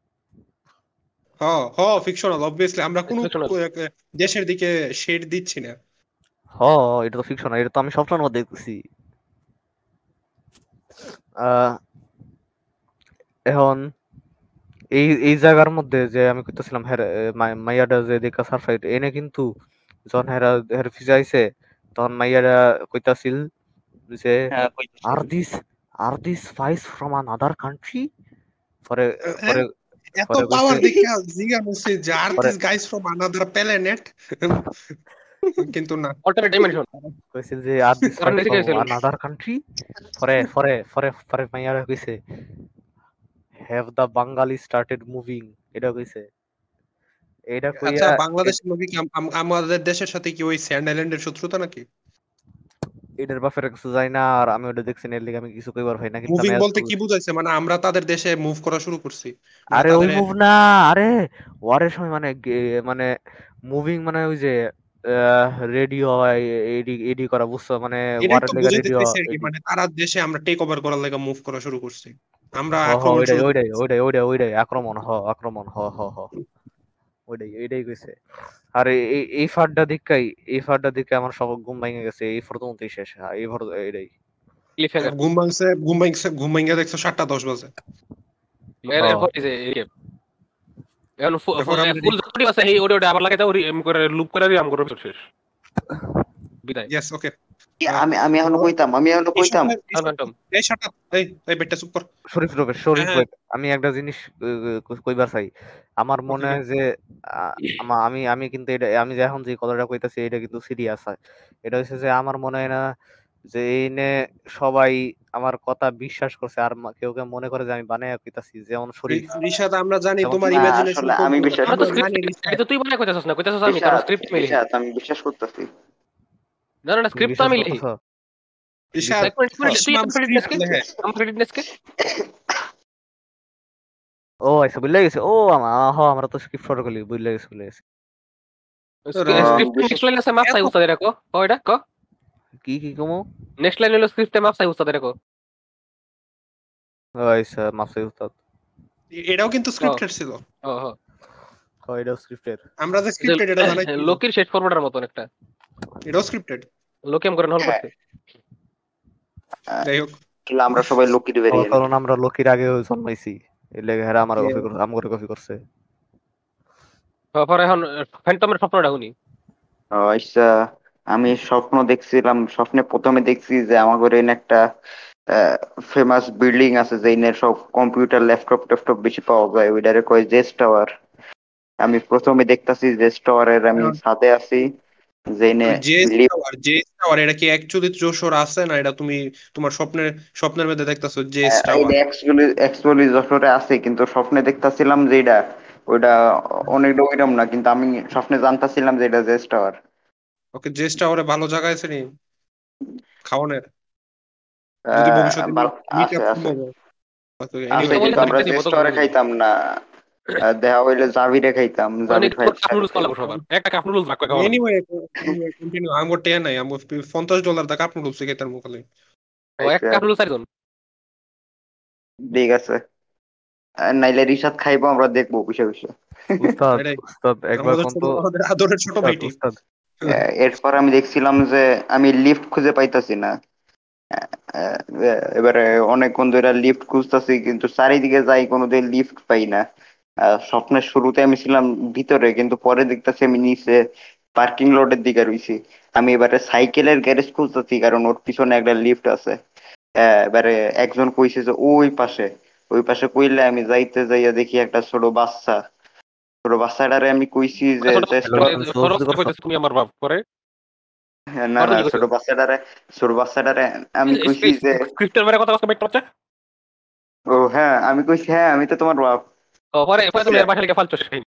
হ্যাঁ হ্যাঁ, ফিকশনাল অবভিয়াসলি, আমরা কোনো ফিকশনাল। কো- দেশের দিকে শেড দিচ্ছি না। হ এটা তো ফিকশন এটা তো আমি স্বপ্নের মধ্যে দেখতেছি। আহ এখন এই এই জায়গার মধ্যে যে আমি কইতেছিলাম হ্যাঁ মাইয়াডা যে দেখা সারফাইট এনে কিন্তু যখন হেরা হের ভিসা আইছে তখন মাইয়ারা কইতাছিল যে হ্যাঁ আর কইতেছিল। These are these spies from another country পরে হ্যাঁ, পরে এত পরে কইছে পাওয়ার দেখে জিজ্ঞাসা করছি যে আর পরে these guys from another planet, কিন্তু না। অল্টারনেট ডাইমেনশন কইছে যে আর দিস কারণ স্পাইস এদিকে ফ্রম গেছিল আনাদার কান্ট্রি পরে পরে পরে পরে মাইয়ারা কইছে have the Bangali started moving এটা কইছে এটা আচ্ছা, কইয়া এ- বাংলাদেশের নবী কি আম- আম- আমাদের দেশের সাথে কি ওই স্যান্ড আইল্যান্ডের শত্রুতা নাকি? এটার ব্যাপারে কিছু জানি না আর আমি ওটা দেখছি না এর লিগে আমি কিছু কইবার পাই না কিন্তু মুভিং আমি বলতে এতটুকু কি বুঝাইছে, মানে আমরা তাদের দেশে মুভ করা শুরু করছি, মানে আরে ওই তাদের মুভ না আরে ওয়ারের সময় মানে গে- মানে মুভিং মানে ওই যে রেডিও এডি এডি করা বুঝছো মানে এটাই ওয়ারের তো লেগে বুঝাইতে রেডিও চাইছি আর কি, এডি মানে তারা দেশে আমরা টেক ওভার করার লেগে মুভ করা শুরু করছি, আমরা হ হ আক্রমণ ওইটাই শুরু ওইটাই করতেছি। ওইটাই ওইটাই ওইটাই আক্রমণ হ আক্রমণ হ হ হ ওইটাই এইটাই কইছে আর এই এই এই ফাডটা দিককাই এই ফাডটা দিকে আমার সব ঘুম ভেঙে গেছে এই ফটোতেই শেষ হ্যাঁ, এই ফটো এইটাই ক্লিফ হ্যাঙ্গার ঘুম ভাঙছে, ঘুম ভাঙছে, ঘুম ভাঙে দেখছো সাতটা দশ বাজে। হ এরপর এই যে এই- এখন এরপর আমরা ফুল যতটি আছে এই ওটা ওটা আবার লাগাইতে এম করে লুপ করে দিয়ে আম করে শেষ বিদায় ইয়েস, ওকে। আমি আমি এখনো কইতাম আমি এখনো এই কইতাম সপ্তাহে এই ফ্যান্টম সপ্তাহে এই শাট আপ, এই এই বেটা চুপ কর। শরীফ রবে শরীফ হ্যাঁ, ওয়েট আমি একটা জিনিস আহ, কইবার চাই আমার ওকে, মনে হয় যে আহ, আমা- আমি আমি কিন্তু এটা আমি যে এখন যে কথাটা কইতাছি এটা কিন্তু সিরিয়াস হয় এটা হচ্ছে যে আমার মনে হয় না যে এই নে সবাই আমার কথা বিশ্বাস করছে আর মা- কেউ কেউ মনে করে যে আমি বানাইয়া কইতাছি যেমন শরীফ রিশাদ, আমরা জানি যেমন তোমার না ইমাজিনেশন আসলে আমি কমজোর, বিশ্বাস আমরা তো আমরা স্ক্রিপ্ট জানি এটা রিশাদ। তো তুই মনে করতেছিস না কইতাছিস আমি কারণ রিশাদ স্ক্রিপ্ট মিলি রিশাদ আমি বিশ্বাস করতেছি। না না না তুমি স্ক্রিপ্ট তো বিশ্বাস আমি লিখি করতেছ রিশাদ, এক মিনিট এক মিনিট তুই ইসমাম আমার ক্রেডিট স্ক্রিপ্ট নেসকে লেখে। আমার ক্রেডিট নেসকে ও আচ্ছা বুঝলে গেছে ও আমা হ আমরা তো স্ক্রিপ্ট ফটো করি বুঝলে গেছে বুঝলে গেছে রা, আহ, স্ক্রিপ্ট বিশ্বাস নেক্সট লাইন আছে মাপ চাই এত উস্তাদ এরকো ও এটা ক কি কি কমো নেক্সট লাইন হলো স্ক্রিপ্টে মাপ চাই উস্তাদ এরকো আচ্ছা মাফি উস্তাদ এটাও কিন্তু ও স্ক্রিপ্টেড ছিল। ও ও হ এটা স্ক্রিপ্টের আমরা যে যে স্ক্রিপ্টেড এটা জানাই ছিল, লোকের শেষ ফরম্যাটের মতন একটা এটাও স্ক্রিপ্টেড। লোকে এম করে হল হ্যাঁ করছে আহ, যাই হোক, আসলে আমরা সবাই লক্ষ্মীর ও ভেরিয়েন্ট। কারণ আমরা লোকের আগে জন্মাইছি এর লেগে হেরা আমার কপি করছে আমার কপি করছে পরে এখন ফ্যান্টমের স্বপ্নটা শুনি আচ্ছা, আমি স্বপ্ন দেখছিলাম, স্বপ্নে প্রথমে দেখছি যে আমাদের এখানে একটা ফেমাস বিল্ডিং আছে যেখানে সব কম্পিউটার ল্যাপটপ ট্যাপটপ বেশি পাওয়া যায়, ওইটারে কয় জেস টাওয়ার। আমি প্রথমে দেখতাছি জেস টাওয়ারের, আমি ছাদে আছি যেখানে যে লিফট। টাওয়ার, যে টাওয়ার এটা কি অ্যাকচুয়ালি যশোর আছে না, এটা তুমি তোমার স্বপ্নের স্বপ্নের মধ্যে দেখতেছো যে টাওয়ার? এটা অ্যাকচুয়ালি অ্যাকচুয়ালি যশোরে আছে কিন্তু স্বপ্নে দেখতাছিলাম যে এটা ওইটা অনেকটা ওইরকম না, কিন্তু আমি স্বপ্নে জানতাছিলাম যে এটা জেস টাওয়ার। ওকে, যে টাওয়ারে ভালো জায়গা আছে নি খাওয়ানোর, যদি ভবিষ্যতে মিট আছে আপ আছে সম্ভব হয়। আছে এনিওয়ে, বললে কিন্তু তো আমরা রিপ্লাই দিব জেস তো টাওয়ারে খাইতাম না। আহ, দেখা হইলে জাবিরে খাইতাম, মানে Jabir five cup star noodles পালা সবার একটা কাপ নুডলস ভাগ করে খাওয়া লাগবে এনিওয়ে কন্টিনিউ। আমার টেয়া নাই, আমার পঞ্চাশ ডলার দা কাপ নুডলস খেতার মুখে। ও এক কাপ নুডলস চারজন ঠিক আছে। আর নাইলে রিশাদ খাইবো, আমরা দেখবো বসে বসে। উস্তাদ এটাই উস্তাদ একবার আমাদের কোন ছোট, তো আমাদের আদরের ছোট উস্তাদ ভাইটি। উস্তাদ আহ, এরপর আমি দেখছিলাম যে আমি লিফট খুঁজে পাইতাছি না। আহ, আহ, এবারে অনেকক্ষণ ধরে লিফট খুঁজতেছি কিন্তু চারিদিকে যাই কোনোদিন লিফট পাই না। আহ, স্বপ্নের শুরুতে আমি ছিলাম ভিতরে কিন্তু পরে দেখতেছি আমি নিচে পার্কিং লটের দিকে রইছি। আমি এবারে সাইকেলের গ্যারেজ খুঁজতেছি কারণ ওর পিছনে একটা লিফট আছে। আহ, এবারে একজন কইছে যে ওই পাশে, ওই পাশে কইলে আমি যাইতে যাইয়া দেখি একটা ছোট বাচ্চা। ছোট বাচ্চাটারে আমি কইছি যে ছোট চেষ্টা। হ্যালো তুমি সোর্স দি করছো তুমি আমার বাপ করে না পরে না, তুমি কইছো ছোট বাচ্চাটারে ছোট বাচ্চাটারে আমি কইছি যে স্ক্রিপ্টের বাইরে কথা কথা বাচ্চা ও হ্যাঁ, আমি কইছি হ্যাঁ আমি তো তোমার বাপ। ও পরে পরে তুমি এর বাসা লিখে ফালছো সেই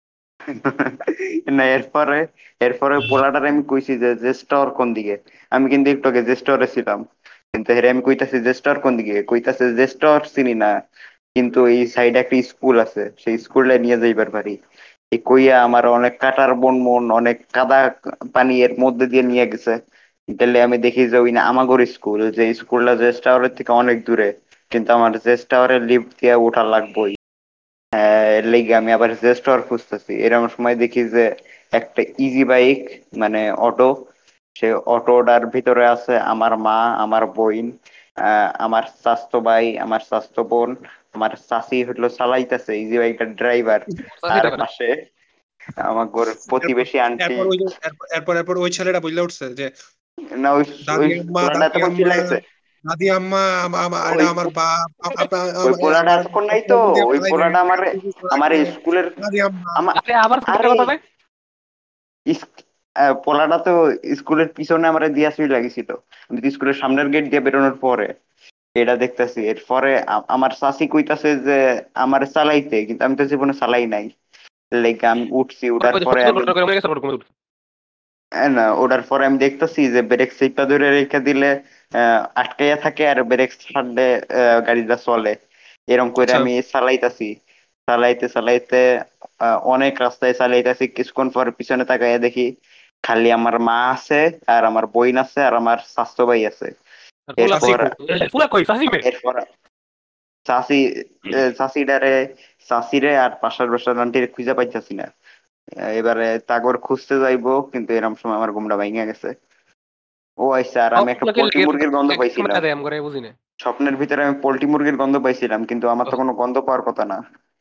না, এরপরে এরপরে পোলাটারে আমি কইছি যে জেস্টর কোন দিকে। আমি কিন্তু একটু আগে জেস্টরে ছিলাম কিন্তু হেরে আমি কইতাছি জেস্টর কোন দিকে, কইতাছে জেস্টর চিনি না কিন্তু এই সাইডে একটা স্কুল আছে সেই স্কুলে নিয়ে যাইবার পারি। এই কইয়া আমার অনেক কাটার বন মন অনেক কাদা পানি এর মধ্যে দিয়ে নিয়ে গেছে। তাহলে আমি দেখি যে ওই না আমাগর স্কুল, যে স্কুলটা জেস্ট টাওয়ারের থেকে অনেক দূরে কিন্তু আমার জেস্ট টাওয়ারের লিফট দিয়ে ওঠা লাগবেই। এর লেগে আমি আবার জেস্টর খুঁজতেছি, এরকম সময় দেখি যে একটা ইজি বাইক মানে অটো, সে অটোটার ভিতরে আছে আমার মা, আমার বোন, আহ, আমার চাচতো ভাই, আমার চাচতো বোন, আমার চাচি হলো চালাইতেছে ইজি বাইকটার ড্রাইভার। আর পাশে আমার ঘর এরপর প্রতিবেশী আন্টি। এরপর ওই যে এরপর এরপর এরপর ওই ছেলেটা বললে উঠছে যে না ওই দাদি ওই আম্মা পোলাটা দাদি তখন আম্মা চিল্লা গেছে। দাদি আম্মা আম- আম- এটা ওই আমার বাপ আ- আপনার ওই আমার পোলাটা আমার এতক্ষণ নাই তো, আপনার যদি ওই পালাই দেয় পোলাটা আমার আমার রাখবে স্কুলের দাদি আম্মা আমার আরে আবার আরে কথা ভাই। ইস- আহ, পোলাটা তো স্কুলের পিছনে আমার দিয়াশই লাগিছিল, আমি তো স্কুলের সামনের গেট দিয়ে বেরোনোর পরে এটা দেখতেছি। এরপরে আ- আমার চাচি কইতাছে যে আমার চালাইতে, কিন্তু আমি তো জীবনে চালাই নাই। লাইক আমি উঠছি, উঠার পরে আমি আহ, না ওঠার পরে আমি দেখতেছি যে ব্রেক চেপা ধরে রেখে দিলে আহ আটকাইয়া থাকে, আর ব্রেক ছাড়লে আহ, গাড়িটা চলে। এরকম করে আচ্ছা আমি চালাইতাছি, চালাইতে চালাইতে আহ, অনেক রাস্তায় চালাইতাছি। কিছুক্ষণ পর পিছনে তাকাইয়া দেখি খালি আমার মা আছে, আর আমার বোন আছে, আর আমার স্বাস্থ্য ভাই আছে। চাচি এরপর কো ফুলা কই চাষি মে এরপর চাষি চাষিডারে চাষিরে আর পাশের বাসার আন্টিরে খুঁজে পাইতাছি না। এবারে তাগর খুঁজতে যাইবো, কিন্তু এরকম সময় আমার ঘুমটা ভাঙিয়া গেছে। ও আচ্ছা, আর আমি একটা পোল্ট্রি মুরগির গন্ধ পাইছিলাম। আম করে বুঝি না। স্বপ্নের ভিতরে আমি পোল্ট্রি মুরগির গন্ধ পাইছিলাম, কিন্তু আমার তো কোনো গন্ধ পাওয়ার কথা না।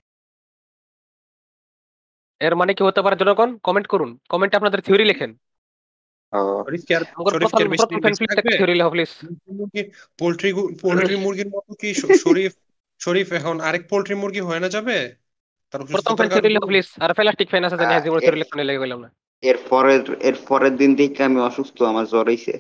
এর মানে কি হতে পারে জনগণ? কমেন্ট করুন, কমেন্টে আপনাদের থিওরি লেখেন। ও শরীফ কি আর আমার শরীফ কি প্রথম আর বেশি প্রথম দিন ফ্যান বেঁচে প্লিজ একটা থাকবে? থিওরি লেখো প্লিজ। পোল্ট্রি মুরগি পোল্ট্রি গু- পোল্ট্রি মুরগির মতো কি শ- শরীফ শরীফ এখন আরেক পোল্ট্রি মুরগি হয়ে না যাবে তার প্রথম অসুস্থতার ফ্যান থিওরি কারণে? লেখো প্লিজ। আর প্লাস্টিক ফ্যান আছে জানি আহ, হ্যাঁ জীবন এর থিওরি লেখা লেগে গেলাম না। এর পরের এর পরের দিন থেকে আমি অসুস্থ, আমার জ্বর হইছে।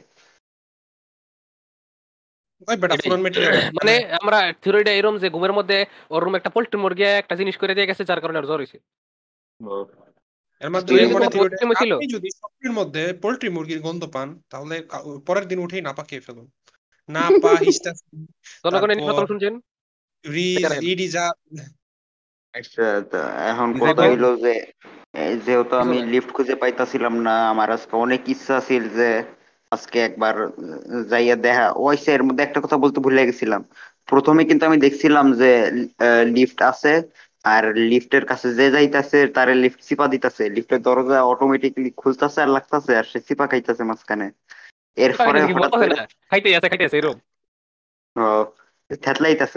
ওই বেটা এটাই ফুরন মেটেরিয়াল মানে আমরা থিওরিটা এরকম যে ঘুমের মধ্যে ওর রুমে একটা পোল্ট্রি মুরগি একটা জিনিস করে দিয়ে গেছে যার কারণে ওর জ্বর হয়েছে। এর তো মাধ্যমে এই এর যে মানে তোমার theory টা, বইয়ের ছিল আপনি যদি স্বপ্নের মধ্যে পোল্ট্রি মুরগির গন্ধ পান তাহলে কা- পরের দিন উঠেই নাপা খেয়ে ফেলুন। নাপা হিস্টাসিন, জনগণের তারপর প্রথম শুনছেন রিজ দেখে রাখেন। ইডি যা আচ্ছা, তা এখন যাই কথা হোক হইলো যে এই যেহেতু কিছু আমি না। লিফট খুঁজে পাইতাছিলাম না, আমার আজকে অনেক ইচ্ছা ছিল যে আজকে একবার উম, যাইয়া দেখা ওইসে। এর মধ্যে একটা কথা বলতে ভুলে গেছিলাম। প্রথমে কিন্তু আমি দেখছিলাম যে লিফট আছে, আর লিফটের কাছে যে যাইতাছে তারে লিফট চিপা দিতেছে, লিফটের দরজা অটোমেটিকলি খুলতেছে আর লাগতাছে, আর সে চিপা খাইতেছে মাঝখানে। চিপা এরপরে খাইতেছে কি হঠাৎ বলতেছে করে না, খাইতে আছে খাইতে আছে এরকম। থেতলাইতেছে।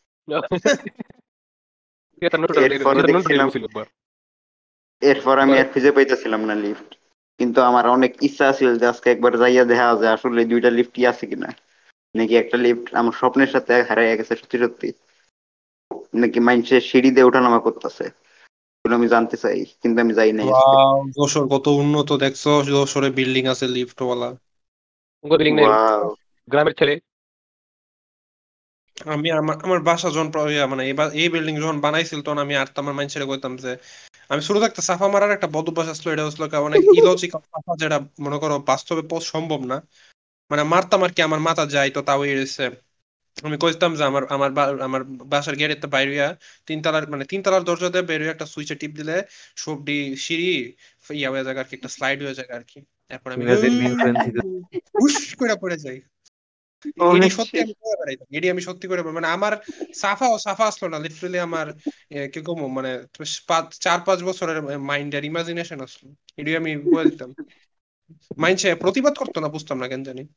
এটা নোট এরপরে এটা নোট দেখছিলাম, ছিল একবার। এরপর আমি পরে আর খুঁজে পাইতেছিলাম না লিফট। কিন্তু আমার অনেক ইচ্ছা ছিল যে আজকে একবার যাইয়া দেখা যায় আসলে দুইটা লিফটই আছে কিনা, নাকি একটা লিফট আমার স্বপ্নের সাথে হারাইয়া গেছে সত্যি সত্যি, নাকি মানুষের সিঁড়ি দিয়ে ওঠানামা করতেছে। এগুলো আমি জানতে চাই, কিন্তু আমি যাই নাই আজকে। ওয়াও, যশোর কত উন্নত দেখছো, যশোরে বিল্ডিং আছে লিফটওয়ালা। বিল্ডিং নেই, ওয়াও। গ্রামের ছেলে। আমি আমার আমার বাসা যখন প্র- ইয়া, মানে এই বা- এই বিল্ডিং যখন বানাইছিল তখন আমি আর আমার মানুষের কইতাম যে আমি শুরু থাকতে সাফা মারার একটা বদ অভ্যাস আসলো, এটা হচ্ছে অনেক ইলজিক্যাল সাফা, যেটা মনে করো বাস্তবে পো- সম্ভব না। মানে মারতাম আর কি, আমার মাথা যায় তো তাও এসে আমি কইতাম যে আমার আমার বা- আমার বাসার গেটের বাইরে তিনতলার মানে তিনতলার দরজাতে বের হয়ে একটা সুইচে টিপ দিলে সবডি সিঁড়ি ইয়া হয়ে যায় আর কি, একটা স্লাইড হয়ে যায় আর কি। তারপর আমি ইমাজিন মিন ফ্রেন্সি। হুশ করে পড়ে যাই। ও এডি সত্যি shit। আমি করে বেড়াইতাম, এডি আমি সত্যি করে বেড়াই- মানে আমার সাফা ও সাফা আসলো না লিটারালি আমার এ, কি কমো মানে পাঁচ চার পাঁচ বছরের মাইন্ডের ইমাজিনেশন আসলো, এডি আমি করে দিতাম। মাইন্ড সে প্রতিবাদ করতো না, বুঝতাম না কেন জানি।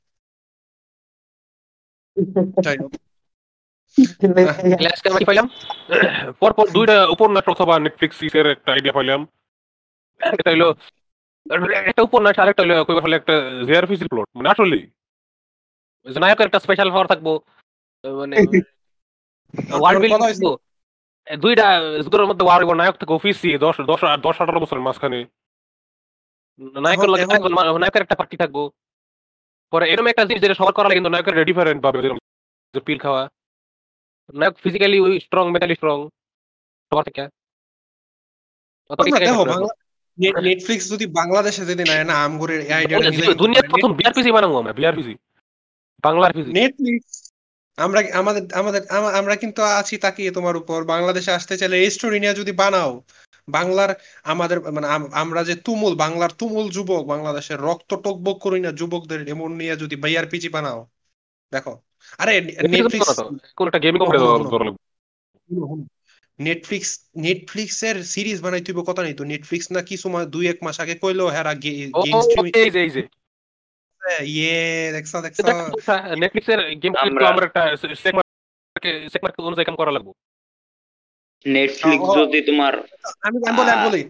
যাই হোক আহ, তাহলে আজকে আমরা কি পাইলাম? পরপর দুইটা উপন্যাস অথবা নেটফ্লিক্স সিরিজের একটা আইডিয়া পাইলাম। একটা হলো একটা উপন্যাস, আরেকটা হলো কইবার হলো একটা জেআরপিসি প্লট। মানে আসলে নায়কের একটা স্পেশাল পাওয়ার থাকবো, মানে ওয়ার্ল্ড এখন বিল্ডিং কথা হয়েছে থাকবো। দুইটা যুদ্ধের মধ্যে ওয়ার নায়ক থেকে অফিস দশ দশ দশ আঠারো বছরের মাঝখানে এখন নায়কের লগে এখন নায়কের একটা পার্টি থাকবো। পরে এরকম একটা জিনিস যেটা সবার করা লাগে, কিন্তু নায়কের ডিফারেন্ট ভাবে, যেরকম পিল খাওয়া। নায়ক ফিজিক্যালি স্ট্রং, মেন্টালি স্ট্রং সবার থেকে। অত তোমরা কিছু দেখো থাকবে না। বাংলা নেটফ্লিক্স যদি বাংলাদেশে যদি না না আম করে এই আইডিয়াটা মিলাই নিতে পারে দুনিয়ার প্রথম বিআরপিসি বানাবো আমরা, বিআরপিসি বাংলা আরপিসি। নেটফ্লিক্স। আমরা আমাদের আমাদের আম- আমরা কিন্তু আছি তাকিয়ে তোমার উপর, বাংলাদেশে আসতে চাইলে এই স্টোরি নিয়ে যদি বানাও বাংলার আমাদের মানে আম- আমরা যে তুমুল বাংলার তুমুল যুবক, বাংলাদেশের রক্ত টকবক করি না যুবকদের এমন নিয়ে যদি বিআরপিজি বানাও, দেখো। আরে নেটফ্লিক্স, কোন একটা গেমিং হুনো কোম্পানি হুনো হুনো ধরা লাগবে। হুনো হুনো নেটফ্লিক্স নেটফ্লিক্স এর সিরিজ বানাই তুইব কথা নেই তো, নেটফ্লিক্স না কি সময় দুই এক মাস আগে কইলো হ্যাঁ ও গেম স্ট্রিমিং। এই যে এই যে ইয়ে দেখছো দেখছো কিন্তু একটা সমস্যা, নেটফ্লিক্সের গেম কিন্তু আমরা আমরা একটা সেক মার্কে সেক মার্কে অনুযায়ী কাম করা লাগবে। নেটফ্লিক্স যদি তোমার আমি আমি বলি আমি আহ বলি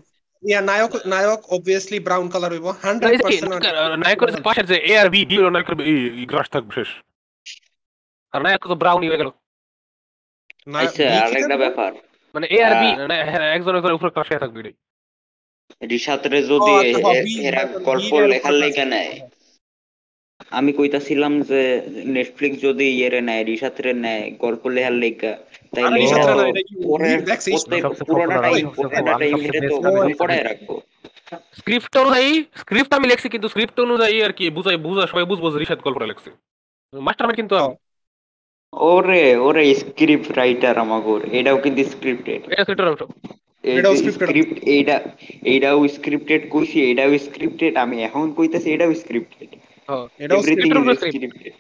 ইয়া নায়ক নায়ক অবভিয়াসলি ব্রাউন কালার হইব না, হান্ড্রেড এই যে কি, পার্সেন্ট। নায়কের নায়কের যে পাশের যে এ আর বি বি নায়কের গ্রাস থাকবে শেষ, আর নায়ক তো ব্রাউনই হয়ে গেল। আচ্ছা, বি আর কি একটা থাকবে? ব্যাপার, মানে এ আর বি আহ, একজন একজনের উপরে ক্রাশ থাকবে এটাই। রিশাতরে ও যদি আচ্ছা, এ- হ্যাঁ, এ- বি এরা বি গল্প এর উপর লেখার crush লেখা থাকবে, নেয়, হ্যাঁ। আমি কইতাছিলাম যে নেটফ্লিক্স যদি ইয়েরে নেয়, রিশাতরে নেয় গল্প লেখার লেখা, আরে তাইলে নিশাত এরা তো রানা এটা কি পরের দেখছিস? আমি প্রত্যেক সবচেয়ে পুরোটা পপুলার, আমি টাইম সবচেয়ে পুরোটা পপ- আমি টাইম সবচেয়ে তো বেস্ট, ও আমি বই সবচেয়ে পড়ায় বেস্ট। রাখবো। স্ক্রিপ্ট অনুযায়ী স্ক্রিপ্ট আমি লেখছি, কিন্তু স্ক্রিপ্ট অনুযায়ী আর কি বুঝাই বুঝা সবাই বুঝবো যে রিশাদ গল্পটা লেখছে। মাস্টারমাইন্ড কিন্তু আমি। ওরে ওরে স্ক্রিপ্ট রাইটার আমাগোর, এটাও কিন্তু স্ক্রিপ্টেড। এটা স্ক্রিপ্টের অংশ। এই এটাও যে স্ক্রিপ্টেড। স্ক্রিপ্ট, এইটা এইটাও স্ক্রিপ্টেড কইছি, এটাও স্ক্রিপ্টেড, আমি এখন কইতাছি এটাও স্ক্রিপ্টেড, হ্যাঁ, এটাও এভরিথিং স্ক্রিপ্টের ইজ উপরে স্ক্রিপ্ট। স্ক্রিপ্টেড।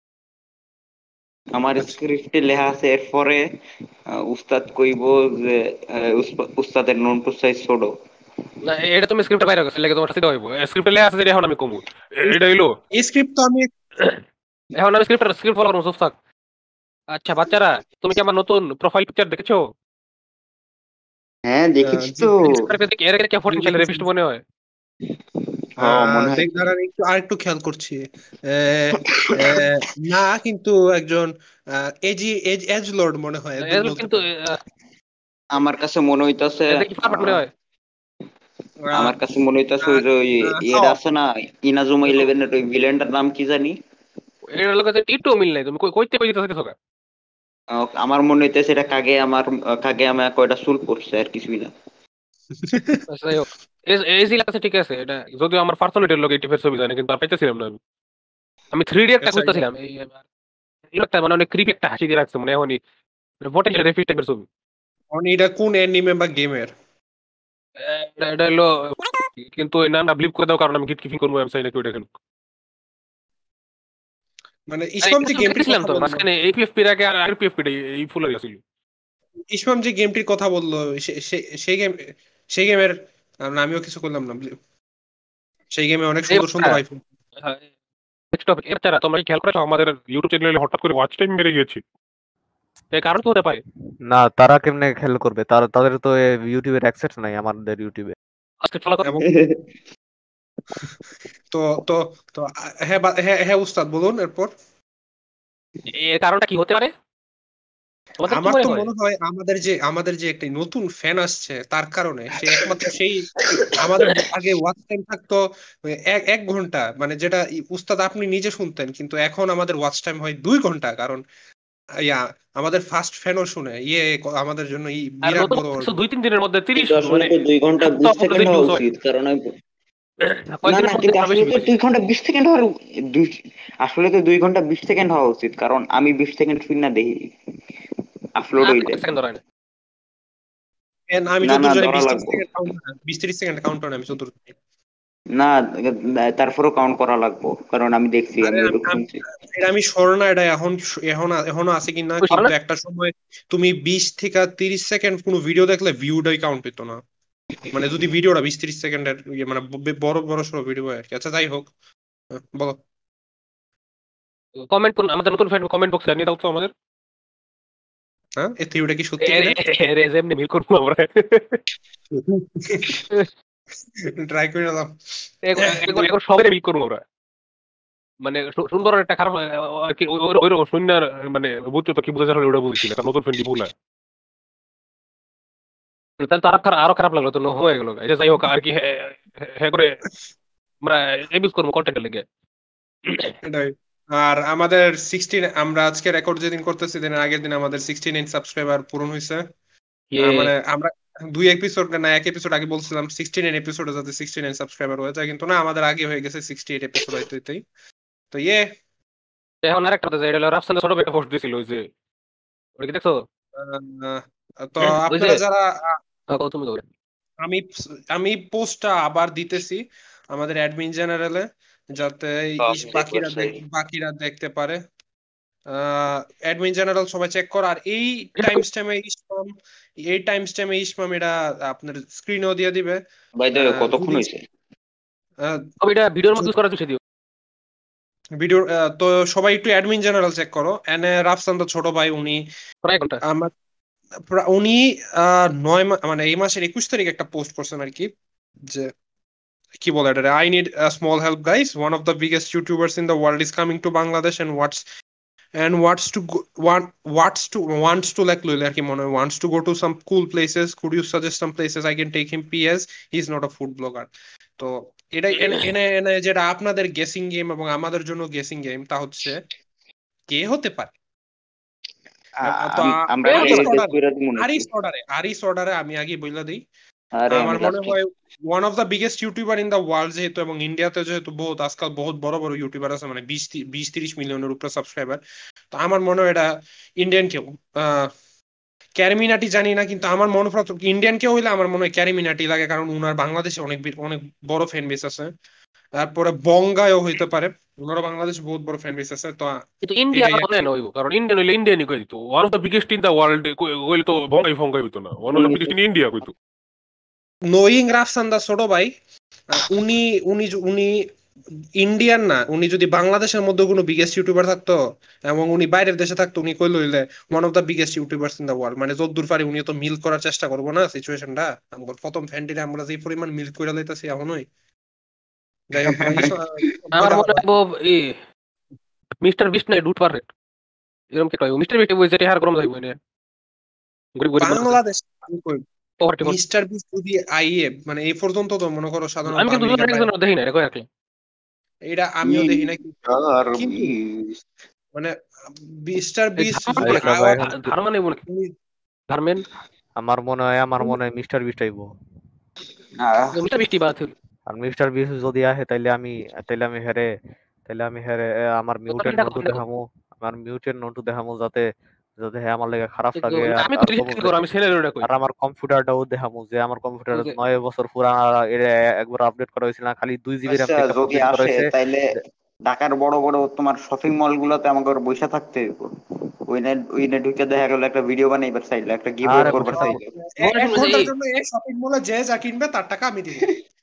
আমার আচ্ছা, স্ক্রিপ্টে লেখা আছে, এরপরে আহ, উস্তাদ কইব যে আহ, উস্তা- উস্তাদের নোন টু সাইজ ছোট। না, এটা তুমি স্ক্রিপ্টে বাইরে গেছে, লাগে তোমার সাথে হইব। স্ক্রিপ্টে লেখা আছে যে এখন আমি কমু, এ- এটা হইলো। এই স্ক্রিপ্ট তো আমি এখন আমি স্ক্রিপ্ট স্ক্রিপ্ট ফলো করবো, চুপ থাক। আচ্ছা বাচ্চারা, তুমি কি আমার নতুন প্রোফাইল পিকচার দেখেছো? হ্যাঁ আহ, দেখেছি জি তো। দেখেছি, এর আগে কি জি ফোরটিন সালের দেখেছি। এপিসোড মনে হয়? হ্যাঁ আহ, মনে হয় দেখ তো। দাঁড়ান, একটু আর একটু খেয়াল করছি। আহ, আহ, না, কিন্তু একজন এজি এজ এজ লর্ড মনে হয়, দূর এগুলো বলতে কিন্তু পারে। আহ, আমার কাছে মনে হইতাছে, এটা কি ফাপাট মনে আহ, হয়? আহ, আমার কাছে মনে হইতাছে ওই আহ, যে ওই আহ, এটা হ্যাঁ, আছে না, ইনাজুমা এরকম। ইলেভেনের ওই ভিলেনটার নাম কি জানি। এর লোক একটু মিল নাই, তুমি কই- কইতে কই দিতেছো কিছু? আহ, আমার মনে হইতেছে এটা কাগে আমার কাগে আমার কয়টা চুল পড়ছে আর কিছুই না। আচ্ছা, যাই হোক, এজি লাগছে ঠিক আছে। এটা যদিও আমার পার্সোনালিটির লোক এইটিফের ছবি জানে, কিন্তু আর পাইতেছিলাম না আমি। আমি থ্রি ডি একটা আচ্ছা, ইয়া, খুঁজতেছিলাম, এই এই একটা মানে অনেক ক্রিপি একটা হাসি দিয়ে রাখছে মনে এখনই, ভোটের রেফি টাইপের ছবি। মানে এটা কোন অ্যানিমে বা গেমের? আহ, এটা এটা হলো, কিন্তু ওই নামটা ব্লিপ করে দাও, কারণ আমি গিট কিপিং করবো, আমি চাই না কেউ দেখেন। মানে আরে ইসমাম এটা যে শুধু গেমটির দেখতেছিলাম কথা তো বললো, মাঝখানে এপিএফপি এর আগে আর আরপিএফপি এই ফুল আসছিল। ইসমাম যে গেমটির কথা বললো, সে- সে- সেই গেম সেই গেমের আমিও কিছু করলাম না। সেই গেমে অনেক এই সুন্দর সুন্দর বাচ্চারা, আইফোন। হ্যাঁ, next topic, এই বাচ্চারা, তোমরা কি খেয়াল করেছো আমাদের ইউটিউব চ্যানেলে হঠাৎ করে ওয়াচ টাইম বেড়ে গিয়েছে? এর কারণ কি হতে পারে? না, তারা কেমনে খেল করবে? তারা তাদের তো ইউটিউবের অ্যাক্সেস নাই আমাদের ইউটিউবে। আজকে ফলো করো। এবং তো তো তো আ- হ্যাঁ, বা- হ্যাঁ হ্যাঁ উস্তাদ বলুন এরপর। এর কারণটা কি হতে পারে তোমাদের কি আমার মনে তো হয়? মনে হয় আমাদের যে আমাদের যে একটা নতুন ফ্যান আসছে তার কারণে, সে একমাত্র সেই। আমাদের আগে ওয়াচ টাইম থাকতো এক এক ঘন্টা, মানে যেটা ই- উস্তাদ আপনি নিজে শুনতেন, কিন্তু এখন আমাদের ওয়াচ টাইম হয় দুই ঘন্টা, কারণ ইয়া আমাদের ফার্স্ট ফ্যানও শুনে, ইয়ে ক- আমাদের জন্য ই আর বিরাট নতুন বড় কিছু অর্জন। দুই তিন দিনের মধ্যে তিরিশ কিন্তু আসলে মানে তো দুই ঘন্টা বিশ সেকেন্ড হওয়া ভিউজ হয়, উচিত, কারণ আমি- না কয়েকদিনের না, মধ্যে কিন্তু আরো বেশি আসলে তো ভিউজ হয়েছে। দুই ঘন্টা বিশ সেকেন্ড হওয়ার দুই আসলে তো দুই ঘন্টা বিশ সেকেন্ড হওয়া উচিত, কারণ আমি বিশ সেকেন্ড শুন না দেখি আপলোড আর হইলে। কয়েক সেকেন্ড ধরে না। And আমি না না, যতদূর জানি ধরা বিশ ত্রিশ লাগবো। সেকেন্ড কাউন্ট বিশ ত্রিশ সেকেন্ড কাউন্ট আমি যতদূর জানি। না, তারপরেও কাউন্ট করা লাগবো, কারণ আমি দেখছি, আরে আমি আমি ওইটুকু আমি- শুনছি। এটা আমি sure না এটা এখন এখন এখনো আছে কিনা, তুমি সরো কিন্তু না? একটা সময় তুমি বিশ থেকে তিরিশ সেকেন্ড কোনো ভিডিও দেখলে ভিউটাই কাউন্ট হইতো না। মানে যদি ভিডিওটা বিশ ত্রিশ সেকেন্ডের ইয়ে মানে ব- বড় বড় সড়ো ভিডিও হয় আর কি। আচ্ছা, যাই হোক, হ্যাঁ, বলো। কমেন্ট করুন, আমাদের নতুন ফ্রেন্ড কমেন্ট বক্সে জানিয়ে দাও তো আমাদের। হ্যাঁ, এই থিওরিটা কি সত্যি এর কিনা? এর এর এমনি মিল করবো আমরা। ট্রাই করে নিলাম। এখন এখন এখন সবাই মিল করবো আমরা। মানে সু- সুন্দর একটা খারাপ আহ, আর কি ওই ওই- ওইরকম শূন্য, মানে বুঝছো তো কি বোঝা যাচ্ছে ওটা বুঝছি না, একটা নতুন ফ্রেন্ড ভুল হয়। তাহলে তো আরো খারাপ আরো খারাপ লাগলো তো, ন- হয়ে গেল। এটা যাই হোক আর কি, হ্যাঁ হ্যাঁ করে আমরা ইউজ করবো কন্টেন্টের লেগে। এটাই। আর আমাদের সিক্সটিন, আমরা আজকে রেকর্ড যেদিন করতেছি দিনের আগের দিন আমাদের সিক্সটি নাইন সাবস্ক্রাইবার পূরণ হয়েছে। ইয়ে, আহ, মানে আমরা দুই এপিসোড না এক এপিসোড আগে বলছিলাম সিক্সটি নাইন এপিসোডে যাতে সিক্সটি নাইন সাবস্ক্রাইবার হয়ে যায়, কিন্তু না, আমাদের আগে হয়ে গেছে সিক্সটি এইট এপিসোড হইতে হইতেই। তো ইয়ে, এখন আরেকটা কথা, এটা হলো রাফসানের ছোট ভাই একটা পোস্ট দিছিল, ওই যে ওটা কি দেখছো? আহ, তো ওই যে আপনারা যারা আহ, আহ, কও তুমি কও। আমি আমি পোস্টটা আবার দিতেছি আমাদের অ্যাডমিন জেনারেলে, যাতে ইস বাকিরা দেখ- বাকিরা দেখতে পারে। অ্যাডমিন জেনারেল সবাই চেক করো। আর এই টাইম স্ট্যাম্পে ইসমাম এই টাইম স্ট্যাম্পে ইসমাম এটা আপনার স্ক্রিনেও দিয়ে দিবে। ভাই দেখো আহ, কতক্ষণ যদি হয়েছে। আহ, তবে এটা ভিডিওর মধ্যে ইউজ করা তুই দিও। ভিডিও আহ, তো সবাই একটু অ্যাডমিন জেনারেল চেক করো। এনে রাফসান তো ছোট ভাই, উনি প্রায় ঘন্টা। আমার প্রা- উনি আহ, নয় মা- মানে এই মাসের একুশ তারিখ একটা পোস্ট করছেন আর কি। যে কি বলে এটা, I need a small help guys, one of the biggest YouTubers in the world is coming to Bangladesh and what's and wants to go, want wants to wants to like লইলে আর কি মনে হয়, wants to go to some cool places, could you suggest some places I can take him? P S he's not a food blogger. তো এটাই এনে এনে এনে যেটা আপনাদের গেসিং গেম এবং আমাদের জন্য গেসিং গেম, তা হচ্ছে কে হতে পারে। আ- তো আম- আমরা আরিস কে গেস অর্ডারে করে দিব নাকি? আরিস অর্ডারে আরিস অর্ডারে আমি আগে বইলা দিই, আরে আমার আমি মনে লাস্টে। হয় one of the biggest YouTuber in the world যেহেতু, এবং ইন্ডিয়াতে যেহেতু বহুত আজকাল বহুত বড় বড় ইউটিউবার আছে, মানে বিশ বিশ তিরিশ মিলিয়নের উপরে সাবস্ক্রাইবার। তো আমার মনে হয় এটা ইন্ডিয়ান কেউ, আহ ক্যারিমিনাটি জানি না, কিন্তু আমার মনে হয় ইন্ডিয়ান কেউ হইলে আমার মনে হয় ক্যারিমিনাটি লাগে, কারণ উনার বাংলাদেশে অনেক বি- অনেক বড় ফ্যান বেস আছে। তারপরে বঙ্গায়ও হইতে পারে, উনারও বাংলাদেশে বহুত বড় ফ্যান বেস আছে। তো কিন্তু ইন্ডিয়া এটাই আর আলাদা কি। না হইব, কারণ ইন্ডিয়ান হইলে ইন্ডিয়ানই কই দিত, one of the biggest in the world কইলে তো ভঙ্গাই ফঙ্গাই হইতো না, one of the biggest in India কইতো। নোয়িং রাফসান্দা ছোট ভাই, আহ, উনি উনি য- উনি ইন্ডিয়ান না, উনি যদি বাংলাদেশের মধ্যে কোনো বিগেস্ট ইউটিউবার থাকতো এবং উনি বাইরের দেশে থাকতো, উনি কইল হইলে one of the biggest YouTubers in the world, মানে যদ্দূর পারি উনি তো মিল করার চেষ্টা করবো না সিচুয়েশনটা। আমার প্রথম ফ্যান্ডিরে আমরা যে পরিমাণ মিল করে লাইতাছি এখনই। যাই হোক ভাই, আমার মনে হয় ই মিস্টার বিস্ট নাই ডুট পারফেক্ট, এরকম কি কয় মিস্টার বিস্ট বই যেটা হার গরম যাইব না, গরিব গরিব মানুষ বাংলাদেশ পভার্টি মানুষ। মিস্টার বিস্ট যদি আইয়ে মানে এই পর্যন্ত তো মনে করো সাধারণত আমি কিন্তু আমেরিকার দুজন বাইরে, একজন দেখি না, এটা কয় আর কি। এটা আমিও দেখি না, মিস্টার কিন্তু বিস্ট মানে মিস্টার এই বিস্ট ধারমান যদি আচ্ছা নাকি? ভাই, আওয়াজ- ধারমান নেই মনে উনি- ধারমেন আমার মনে হয় আমার মনে হয় মিস্টার বিস্ট আইবো। আহ, মিস্টার বৃষ্টি বাদ আর মিস্টার বিস্ট যদি আসে তাইলে আমি তাইলে আমি হেরে তাইলে আমি হেরে এ, আমার মিউটেড নোটু দেখামু, আমার মিউটেড নোটু দেখামু, যাতে যাতে হ্যাঁ আমার লাগে খারাপ লাগে। আর আমি তো আর রিজেক্ট কমু করব, যে- আমি ছেলের কই আর আমার কম্পিউটারটাও দেখামু যে আমার কম্পিউটার যে নয় বছর পুরানা, এটা একবার আপডেট করা হয়েছিল না, খালি দুই জিবি র্যাম আচ্ছা থেকে যদি আপডেট করা আসে হয়েছে। তাইলে ঢাকার বড় বড় তোমার শপিং মল গুলোতে আমাকে ওর বইসা থাকতে হইব। ওইনে ওইনে ঢুকে দেখা গেল একটা ভিডিও বানাইবার চাইলে, একটা গিভওয়ে আরে করবার বসে চাইলে। এ- মনে এক শুনবে যে ঘন্টার এই জন্য এই শপিং মলে যে যা কিনবে তার টাকা আমি দিব,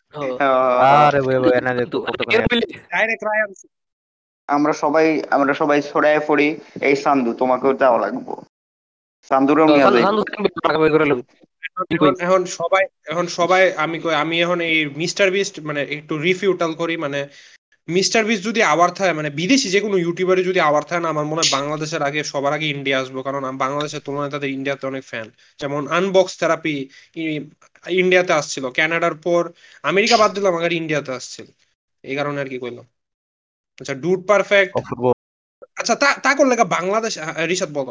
আহ, আরে বই বই এনে কিন্তু কত এর পেলে ডাইরেক্ট রায়ান। আমরা সবাই আমরা সবাই ছড়ায় পড়ি, এই সান্দু তোমাকেও যাওয়া লাগবো, সান্দুরেও নিয়ে সান্দু যাইবো। সান্দু টাকা বের করে লই কি কই। এখন এখন সবাই এখন সবাই আমি কই আমি এখন এই মিস্টার বিস্ট মানে একটু রিফিউটাল করি, মানে মিস্টার বিস্ট যদি আবার থাকে, মানে বিদেশি যে কোনো ইউটিউবারে যদি আবার থাকে না, আমার মনে হয় বাংলাদেশের আগে সবার আগে ইন্ডিয়া আসবো, কারণ আম- বাংলাদেশের তুলনায় তাদের ইন্ডিয়াতে অনেক ফ্যান। যেমন আনবক্স থেরাপি ইন্ডিয়াতে আসছিল, কানাডার পর আমেরিকা বাদ দিলাম, আগে ইন্ডিয়াতে আসছিল, এই কারণে আর কি কইলাম। আচ্ছা ডুড পারফেক্ট, অপূর্ব। আচ্ছা তা তা করলে গা বাংলাদেশ, আহ, রিশাদ বলো।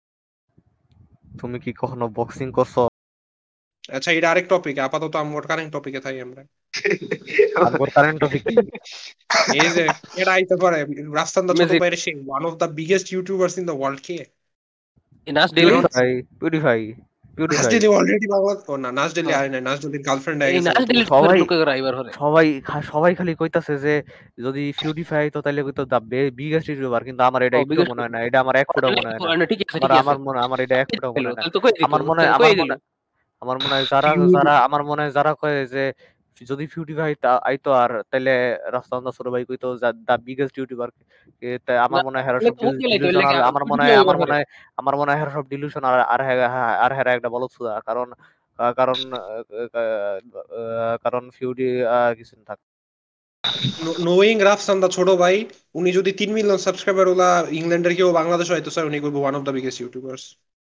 তুমি কি কখনো বক্সিং করছো? আচ্ছা এটা আরেক টপিক, আপাতত আমার কারেন্ট টপিকে থাকি আমরা। আমগর কারেন্ট টপিক কি? এই যে এটা আইতে পারে রাস্তান্দা ছোট মেজি ভাইয়ের সেই one of the biggest YouTubers in the world কে? নাচ ডেলি পিউরিফাই পিউরিফাই পিউরিফাই নাজডেলি অলরেডি বাংলা, ও না নাজডেলি হ্যাঁ, আয় নাই, নাজডেলির গার্লফ্রেন্ড হয়ে এই গেছে নাচ গত ডেলি বছর। সবাই টুকে করে আইবার হরে সবাই খা- সবাই খালি কইতাছে যে যদি পিউরিফাই তো তাইলে কইতো দা বিগেস্ট ইউটিউবার, কিন্তু আমার এটা ও একটু বিগেস্ট মনে হয় না, এটা আমার এক ফুটাও মনে হয় না। ঠিক আছে আমার ঠিক আছে আমার মনে আমার এটা এক ফুটাও মনে হয় না। তাহলে তো কই দিত আমার মনে হয় কই আমার দিল মনে আমার মনে হয় যারা যারা আমার মনে হয় যারা কয় যে যদি পিউরিফাই আইতো আর তাইলে রাস্তান্দা ছোট ভাই কইতো দা বিগেস্ট ইউটিউবার, আমার মনে হয় হেরা সব ডিলুশনাল। আমার মনে হয় আমার মনে হয় আমার মনে হয় হেরা সব ডিলুশন। আর আর হ্যাঁ- হ্যাঁ- আর হেরা একটা বলত সুদা, কারণ আহ, কারণ আহ, আহ, কারণ ফিউরি কিছু না থাক। নোয়িং রাফসান্দা ছোট ভাই, উনি যদি তিন মিলিয়ন সাবস্ক্রাইবার ওলা ইংল্যান্ডের কেউ বাংলাদেশ হয়তো স্যার, উনি করবো one of the biggest YouTubers.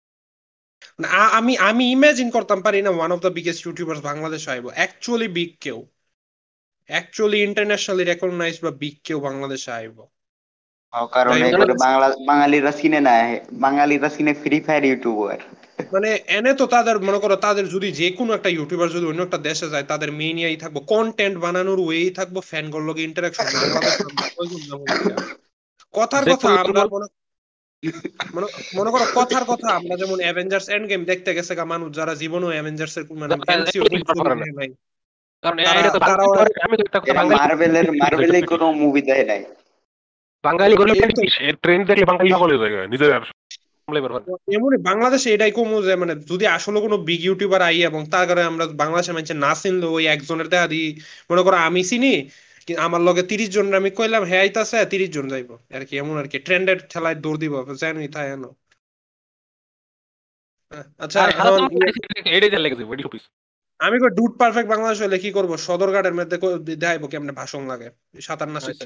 আমি আমি ইমাজিন করতাম পারি না one of the biggest YouTubers Bangladesh আইবো, অ্যাকচুয়ালি বিগ কেউ, অ্যাকচুয়ালি ইন্টারন্যাশনালি রেকগনাইজড বা বিগ কেউ বাংলাদেশে আইবো। ও, কারণ যাই এই হোক, করে বাংলা বাঙালিরা চিনে না, বাঙালিরা চিনে ফ্রি ফায়ার ইউটিউবার। মানে এনে তো তাদের মনে করো তাদের যদি যে কোনো একটা ইউটিউবার যদি অন্য একটা দেশে যায়, তাদের মেইন ইয়াই থাকবো কন্টেন্ট বানানোর ওয়েই থাকবো ফ্যান গুলোর লগে ইন্টারাকশন। বাংলাদেশ আমরা কয়জন যাবো গিয়া? কথার যে কথা কোনো আমরা মনে মনে মনে করো কথার কথা আমরা যেমন অ্যাভেঞ্জার্স এন্ড গেম দেখতে গেছে গা মানুষ, যারা জীবনও অ্যাভেঞ্জার্স এর মানে এমসিইউ ফুল স্টোরি দেখে নাই, কারণ তারা এটা তো তারাও বাঙালি, আমি তো একটা কথা এরা বাঙালি মার্বেলের মার্বেলে কোনো মুভি দেয় নাই। বাঙালি গলি এই তো ট্রেন্ড দেখলে বাঙালি সকলে যায় নিজের আর সামলাইবার পারে। এমনই বাংলাদেশে এটাই কমু যে মানে যদি আসলে কোনো বিগ ইউটিউবার আই এবং তার কারণে আমরা বাংলাদেশের মানুষ না চিনলো ওই একজনের দেখা দিই, মনে করো আমি চিনি কি- আমার লগে তিরিশ জন আমি কইলাম হ্যাঁ আইতাছে, তিরিশ জন যাইবো আর কি, এমন আর কি ট্রেন্ডের ঠেলায় দৌড় দিব জানি তাই এনো। আচ্ছা আর এখন হারাতাম এটাই যা লেগেছে ওইটি অফিস আমি কই ডুড পারফেক্ট বাংলাদেশ হলে কি করবো, সদরঘাটের মধ্যে কই দেখাইবো কেমনে ভাষণ লাগে, সাঁতার না আচ্ছা। শিখছে।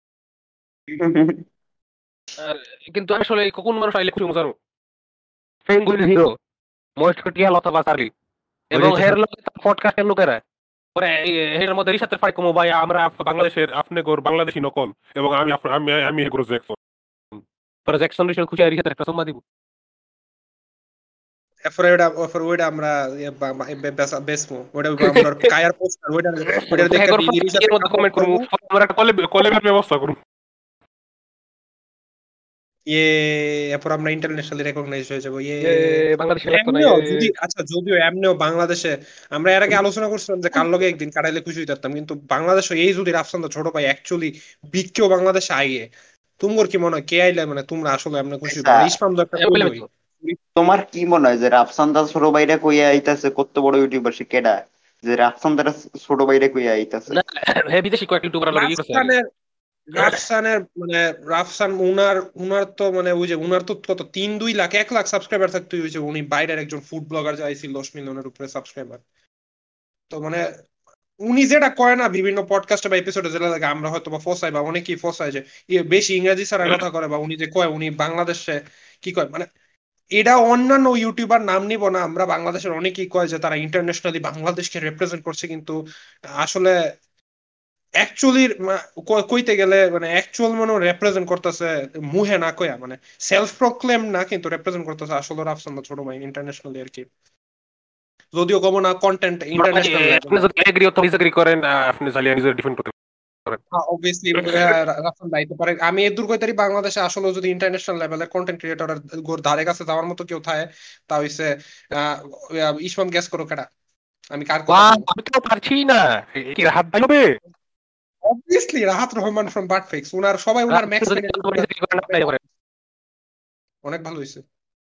আর কিন্তু আসলে কোন মানুষ আইলে খুশি মজানো পেঙ্গুইন হিরো মোস্ট কটিয়াল অথবা চার্লি এবং ওইটাই তো হের সব- লোক পডকাস্টের লোকেরা পরে এর মধ্যে রিসাতের ফাই কমো ভাই আমরা আপ- বাংলাদেশের আপনি গোর বাংলাদেশি নকল এবং আমি আপ- আমি আমি এগুলো জ্যাকসন পরে জ্যাকসন রিসেল খুশি রিসাতের একটা সম্মান দিব এরপরে ওটা এরপরে ওইটা আমরা ইয়ে বা- বা- বে- বেচা- বেচবো ওটা আমরা কায়ার পোস্টার ওইটা ওইটা দেখে এর ডিগ্রির সাথে মধ্যে কমেন্ট করবো আমরা একটা কলেব কলেবের ব্যবস্থা করবো ইয়ে এরপর আমরা ইন্টারন্যাশনালি রেকগনাইজ হয়ে যাবো ইয়ে। যে বাংলাদেশে লাগতো না এমনিও এ, যদি আচ্ছা যদিও এমনিও বাংলাদেশে আমরা এর আগে আলোচনা করছিলাম যে কার লগে একদিন কাটাইলে খুশি হইতাম, কিন্তু বাংলাদেশে এই যদি রাফসান দা ছোট ভাই অ্যাকচুয়ালি বিকেও বাংলাদেশে আইয়ে তোমার কি মনে হয় কে আইলে মানে তোমরা আসলে আমরা খুশি হইতো, আচ্ছা, মানে ইসমাম তো একটা এ বলে কইলই। তো। তোমার কি মনে হয় যে রাফসান দাস ছোট ভাইরা কইয়া আইতাছে কত বড় ইউটিউবার সে কেডা, যে রাফসান দাস ছোট ভাইরা কইয়া আইতাছে? না হে বিদেশি কয়েক ইউটিউবার লগে ই করছে আগে রাফসানের রাফসানের মানে রাফসান উনার উনার তো মানে ওই যে উনার তো কত তিন দুই লাখ এক লাখ সাবস্ক্রাইবার থাকতে হয়েছে, উনি বাইরের একজন ফুড ব্লগার যাইছিল দশ মিলিয়নের উপরে সাবস্ক্রাইবার। তো মানে উনি যেটা কয় না বিভিন্ন পডকাস্টে বা এপিসোডে যেটা লাগে আমরা হয়তো বা ফসাই বা অনেকেই ফসাই যে ইয়ে বেশি ইংরেজি ছাড়া কথা করে, বা উনি যে কয় উনি বাংলাদেশে কি কয় মানে এটা অন্যান্য ইউটিউবার নাম নিব না, আমরা বাংলাদেশের অনেকেই কয় যে তারা ইন্টারন্যাশনালি বাংলাদেশকে রিপ্রেজেন্ট করছে, কিন্তু আসলে অ্যাকচুয়ালি কইতে গেলে মানে অ্যাকচুয়াল মনে রিপ্রেজেন্ট করতেছে মুহে না কয়া মানে সেলফ প্রক্লেম না, কিন্তু রিপ্রেজেন্ট করতেছে আসলে রাফসান দা ছোট ভাই ইন্টারন্যাশনালি আর কি, যদিও কব না কন্টেন্ট আমরা ভাই, ইন্টারন্যাশনাল এ, আপনি লেভেলে। যদি এগ্রি অথবা ডিসএগ্রি করেন আহ, আপনি চালিয়ে নিজের ডিফেন্ড করতে পারেন অবভিয়াসলি রাফসান দাইতে পারে, আমি এর দূর কইতারি বাংলাদেশে আসলে যদি ইন্টারন্যাশনাল লেভেলের কন্টেন্ট ক্রিয়েটরের ধারে কাছে যাওয়ার মতো কেউ থাকে তা হইছে আহ ইসমাম গ্যাস করো কেডা, আমি কার কথা বাহ বলবো। আমি তো পারছি না এ, কি হাত ভাই হবে অবভিয়াসলি রাহাত রহমান ফ্রম বাটফিক্স, উনার সবাই উনার আপনি ম্যাক্স যদি মিনিট disagree করেন আপনি পারেন অনেক ভালো হয়েছে।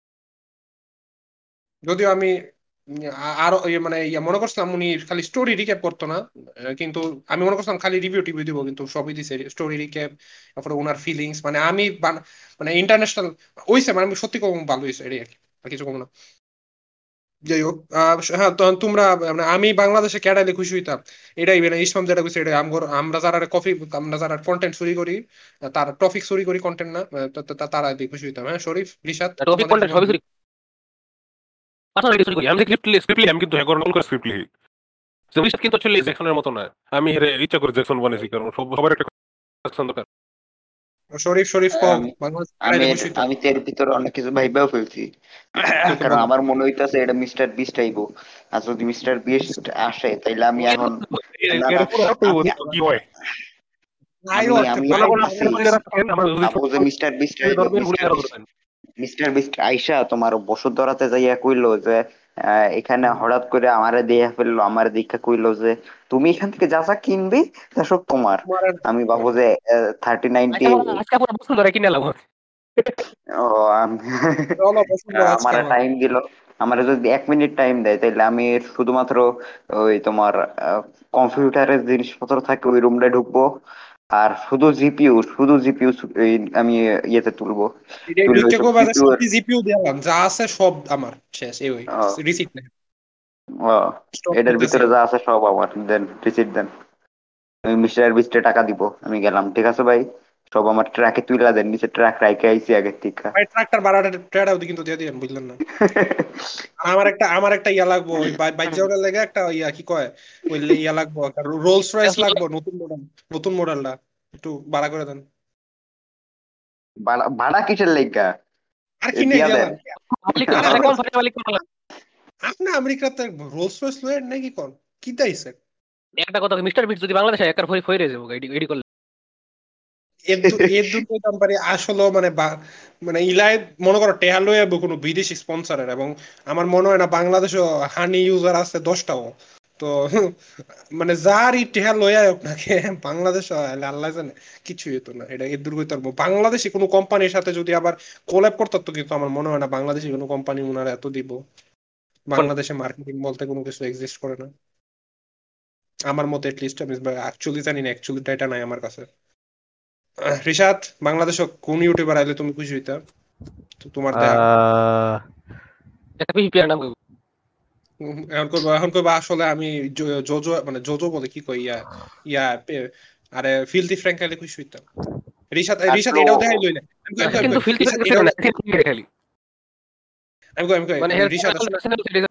যদিও আমি উম, আ- আরো ইয়ে মানে ইয়ে মনে করছিলাম উনি খালি স্টোরি রিক্যাপ করতো না, আহ, কিন্তু আমি মনে করছিলাম খালি রিভিউ টিভিউ দিব, কিন্তু সবই দিছে স্টোরি রিক্যাপ, তারপরে ওনার ফিলিংস মানে আমি বান- মানে ইন্টারন্যাশনাল হইছে মানে আমি সত্যি কম ভালো হয়েছে এটাই আর কি, আর কিছু কম না। যাই হোক আহ, হ্যাঁ তো তোমরা মানে আমি বাংলাদেশে ক্যাডাইলে খুশি হইতাম এটাই মানে ইসলাম যেটা কইছে এটাই আমগর আমরা যারা কফি আমরা যারা কন্টেন্ট চুরি করি, আহ, তার টপিক চুরি করি কন্টেন্ট না, আহ, তো- তো- তো- তারা দিয়ে খুশি হইতাম। হ্যাঁ শরীফ রিশাদ টপিক তোমাদের কি কন্টেন্ট মনে সবই হয়? চুরি পার্সোনালি চুরি করি আমি স্ক্রিপ্ট স্ক্রিপ্ট লিখি আমি কিন্তু হ্যাঁ নকল করে স্ক্রিপ্ট লিখি জমির কিন্তু আসলে জ্যাকসনের মতো না আমি হেরে ইচ্ছা করে জ্যাকসন বানাইছি কারণ সব সবার একটা জ্যাকসন দরকার শরীফ শরীফ কও আমি বাংলাদেশ আমি ক্যাডাইলে এর- খুশি হইতাম। আমি তো এর ভিতরে অনেক কিছু ভাইবাও ফেলছি। তো তো কারণ বলো। আমার মনে হইতাছে এটা মিস্টার বিস্ট আইবো। আর যদি মিস্টার বিস্ট আসে তাইলে আমি এখন, না না, এর পুরো আমি কি হয় আইও আমি একটা আমি ভাই এখন জনগণ ভাবছি, আপনারা রাখেন আমরা যদি সাপোজ যে মিস্টার বিস্ট আইলো, ধরবেন ভুলে মিস্টার বিস্ট ধরবেন মিস্টার বিস্ট আইসা তোমার বসুন্ধরাতে যাইয়া কইলো যে আহ, এখানে হঠাৎ করে আমারে দেয়া ফেললো, আমারে দেখা কইলো যে তুমি এখান থেকে যা যা কিনবে তা সব তোমার। তোমার আর- আমি ভাবো যে থার্টি নাইনটি, আজকে পুরো আজকে পুরো বস্তু ধরে কিনে লাভ ও আমি চলো বসুন্ধরা আজকে আমার আমার টাইম দিল, আমার যদি এক মিনিট টাইম দেয় তাইলে আমি শুধুমাত্র ওই তোমার কম্পিউটারের জিনিসপত্র থাকে ওই রুমটা ঢুকবো, আর শুধু জিপিইউ শুধু জিপিইউ আমি ইয়েতে তুলবো, এটাই তুললে ঢুকে সব কইবা যে জিপিইউ এর সত্যি জিপিইউ দিলাম যা আছে সব আমার শেষ এই ওই আহ, রিসিপ্ট নেই আহ, স্টপ এটার করতেছি ভিতরে আমি। যা আছে সব আমার, দেন রিসিট দেন, আমি মিস্টার বিস্টে টাকা দিব, আমি গেলাম, ঠিক আছে ভাই, সব আমার ট্রাকে তুইলা দেন, নিচে ট্রাক রাইকে আইছি আগের থেকে। ভাই ট্রাক্টর ভাড়াটা ট্রেডাও কিন্তু দিয়ে দিবেন বুঝলেন না। আর আমার একটা আমার একটা ইয়া লাগবো ওই বাইক যাওয়ার লেগে একটা ইয়া কি কয় ওই লে- ইয়া লাগবো রোলস রয়েস লাগবো নতুন মডেল, নতুন মডেলটা একটু ভাড়া করে দেন। ভাড়া ভাড়া কিসের লেগা? আর এ কি নেই দিয়া দেন। দিলাম মালিক আরে আরে আমার কোম্পানি মালিক আপনি আমেরিকাতে রোলস রয়েস লয়ের নাকি কোন কি দাইছে একটা কথা মিস্টার বিট যদি বাংলাদেশে একার ফই ফই রে যাবো এডি এডি করলে এর দু- এর দুটো কোম্পানি আসলে মানে বা- মানে ইলাই মনে করো টেহা লয়ে আইবো কোনো বিদেশি স্পন্সরের, এবং আমার মনে হয় না বাংলাদেশে হানি ইউজার আছে দশটাও। তো মানে যারই টেহা লয়ে আয় আপনাকে বাংলাদেশে আইলে আল্লাহ জানে কিছুই হতো না, এটা এর দুর্গত বাংলাদেশি কোনো কোম্পানির সাথে যদি আবার কোল্যাব করতো তো, কিন্তু আমার মনে হয় না বাংলাদেশি কোনো কোম্পানি ওনারা এত দিব। বাংলাদেশে মার্কেটিং বলতে কোনো কিছু এক্সিস্ট করে না আমার মতে, এটলিস্ট আমি অ্যাকচুয়ালি জানি না, অ্যাকচুয়ালি ডাটা নাই আমার কাছে। আহ, রিশাদ বাংলাদেশে কোন ইউটিউবার আইলে তুমি খুশি হইতা তো তোমার দেখা? একটা পিপিআর নাম কইবো উম, এখন কইবা এখন কইবা আসলে আমি জো- জোজো মানে জোজো বলে কি কই ইয়া ইয়া পে- আরে ফিলথি ফ্র্যাঙ্ক খাইলে খুশি হইতাম। রিশাদ রিশাদ আসলে এটাও দেখাই লইলে আমি কই আমি কই আমি কিন্তু কই ফিল্ড রিশাদ ছিল এটাও না খালি আমি কই আমি কই মানে আমি হের রিশাদ আসলে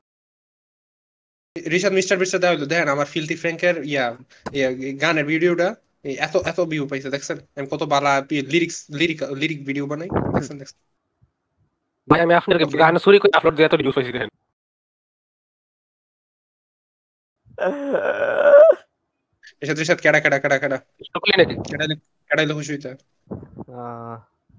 রিশাদ মিস্টার বিস্টার দেওয়া হইলো দেখেন আমার ফিলথি ফ্র্যাঙ্কের ইয়া ইয়া গানের ভিডিওটা এত এত ভিউ পাইছে দেখছেন আমি কত বালা লিরিক্স লিরিক লিরিক ভিডিও বানাই দেখছেন দেখছেন ভাই আমি আপনার কত গান চুরি করে আপলোড দিয়ে এত ভিউজ পাইছি দেখেন রিশাদ রিশাদ কেডা কেডা কেডা কেডা সকলে নাকি কেডাইলে কেডাইলে খুশি হইতা আহ,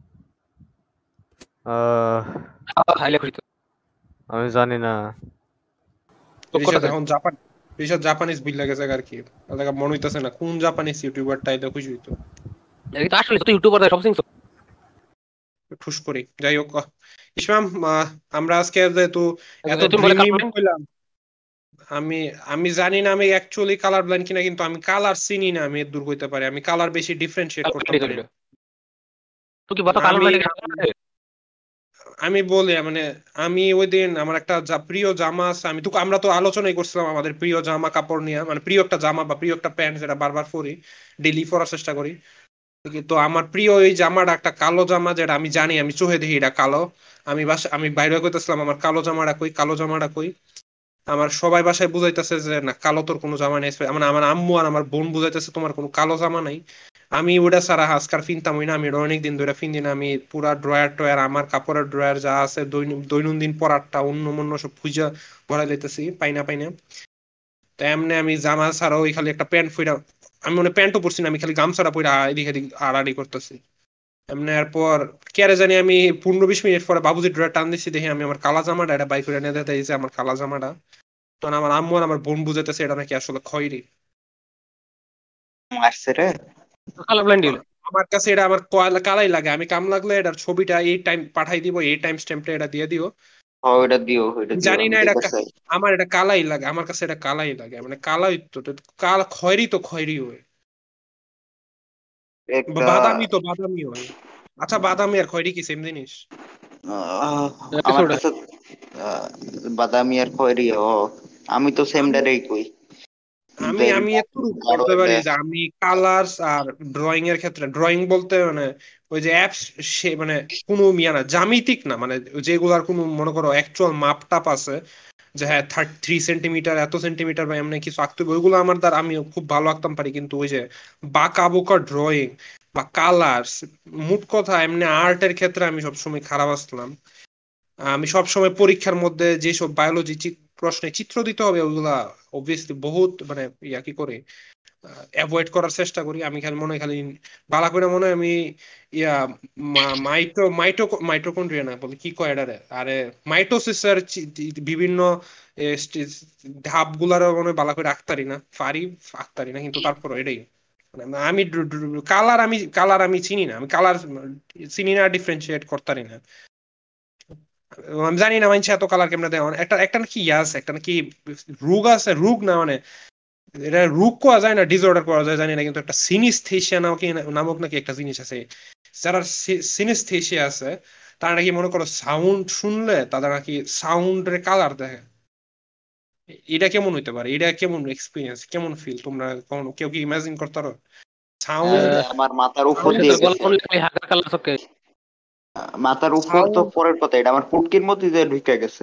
আহ, হাইলে খুশি তো আমি জানি না। তো রিশাদ কথা এখন জাপান রিশাদ জাপানিজ বিল লাগে আর কি তাহলে মনে হইতাছে না কোন জাপানিজ ইউটিউবার টাইলে খুশি হইতো এই তো আসলে তো ইউটিউবার সব সিংস ঠুস করি যাই হোক আহ, ইসমাম আহ, আমরা আজকে যেহেতু এত তুমি বলে ড্রিম মিম কালার কইলাম আমি আমি জানি না আমি অ্যাকচুয়ালি কালার ব্লাইন্ড কিনা কিন্তু আমি কালার চিনি না আমি এর দূর হইতে পারি আমি কালার বেশি ডিফারেন্সিয়েট করতে পারি না তো কি বড় কালার আমি ব্লাইন্ড আমি বলি মানে আমি ওই দিন আমার একটা যা প্রিয় জামা আছে আমি তো আমরা তো আলোচনাই করছিলাম আমাদের প্রিয় জামা কাপড় নিয়ে মানে প্রিয় একটা জামা বা প্রিয় একটা প্যান্ট যেটা বারবার পরি ডেইলি পরার চেষ্টা করি তো আমার প্রিয় এই জামাটা একটা কালো জামা যেটা আমি জানি আমি চোখে দেখি এটা কালো আমি বাসা আমি বাইরে কইতেছিলাম আমার কালো জামাটা কই কালো জামাটা কই আমার সবাই বাসায় বুঝাইতেছে যে না কালো তোর কোনো জামা নেই মানে আমার আম্মু আর আমার বোন বুঝাইতেছে তোমার কোনো কালো জামা নাই আমি ওটা ছাড়া আজকাল ফিনতামই না আমি এটা অনেক দিন ধরে ফিনদি না আমি পুরা ড্রয়ার টয়ার আমার কাপড়ের ড্রয়ার যা আছে দৈন- দৈনন্দিন পরারটা অন্য মন্য সব খুঁজা ভরাই লইতেছি পাইনা পাইনা তো এমনি আমি জামা ছাড়াও ওই খালি একটা প্যান্ট ফুইরা আমি মনে প্যান্টও পরছি না আমি খালি গামছাটা পরে এদিক এদিক আড়াআড়ি করতেছি এমনি এরপর কেরে জানি আমি পনেরো বিশ মিনিট পরে বাবুজি ড্রয়ার টান দিচ্ছি দেখি আমি আমার কালা জামাটা এটা বাইক করে নিয়ে দিতে আমার কালা জামাটা তখন আমার আম্মু আর আমার বোন বুঝাইতেছে এটা নাকি আসলে খয়েরি আসছে রে। কালার ব্লাইন্ড দিল আমার কাছে এটা আমার কয়লা কালাই লাগে আমি কাম লাগলে এটার ছবিটা এই টাইম পাঠাই দিব এই টাইম স্ট্যাম্পটা এটা দিয়ে দিও ও ওইটা দিও ওইটা দিও জানি আমি না এটা দেখতে কা- চাই। আমার এটা কালাই লাগে আমার কাছে এটা কালাই লাগে মানে কালাই তো তো কাল খয়েরি তো খয়েরি হয় বা একটা বাদামি তো বাদামি হয় আচ্ছা বাদামি আর খয়েরি কি সেম জিনিস আহ, আমার কাছে আহ, বাদামি আর খয়েরি ও আমি তো সেম আমি ডারেই কই আমি দেন আমি এতটুকু গাঢ় বলতে পারি হইলে যে আমি কালার্স আর ড্রয়িং এর ক্ষেত্রে ড্রয়িং বলতে মানে ওই যে অ্যাপস সে মানে কোনো মিয়া না জ্যামিতিক না মানে যেগুলার কোনো মনে করো অ্যাকচুয়াল মাপ টাপ আছে যে হ্যাঁ থার্টি থ্রি সেন্টিমিটার এত সেন্টিমিটার বা এমনি কিছু আঁকতে হবে ওইগুলো আমার দ্বারা আমি খুব ভালো আঁকতাম পারি কিন্তু ওই যে বাঁকা বোকা ড্রয়িং বা কালার্স মোট কথা এমনি আর্টের ক্ষেত্রে আমি সবসময় খারাপ আসলাম আমি সবসময় পরীক্ষার মধ্যে যেসব বায়োলজি প্রশ্নে চিত্র দিতে হবে ওইগুলা অবভিয়াসলি বহুত মানে ইয়া কি করে অ্যাভয়েড করার চেষ্টা করি আমি খালি মনে হয় খালি বালা করে মনে হয় আমি ইয়া মাইটো মাইটো মাইটোকন্ড্রিয়া না বলে কি কয় এটারে আরে মাইটোসিসের বিভিন্ন ধাপ গুলারও মনে হয় বালা করে আঁকতারি না পারি আঁকতারি না কিন্তু তারপর এটাই মানে আমি কালার আমি কালার আমি চিনি না আমি কালার চিনি না ডিফারেন্সিয়েট করতারি না আমি জানি না মানুষ এত কালার কেমনে দেয় একটা একটা নাকি ইয়ে আছে একটা নাকি রোগ আছে রোগ না মানে এটা রোগ করা যায় না ডিসঅর্ডার করা যায় জানি না কিন্তু একটা সিনিস্থেশিয়া নামক নামক নাকি একটা জিনিস আছে যারা সিনিস্থেশিয়া আছে তারা নাকি মনে করো সাউন্ড শুনলে তাদের নাকি সাউন্ডের কালার দেখে এটা কেমন হইতে পারে এটা কেমন এক্সপিরিয়েন্স কেমন ফিল তোমরা কখনো কেউ কি ইমাজিন করতে পারো সাউন্ড আহ, আমার মাথার উপর সাউন্ড দিয়ে গলা গেছে। শুনলে খালি হালকা কালার চোখে আহ, মাথার উপর তো সাউন্ড পরের কথা এটা আমার পুটকির মধ্যে দিয়ে ঢুকে গেছে।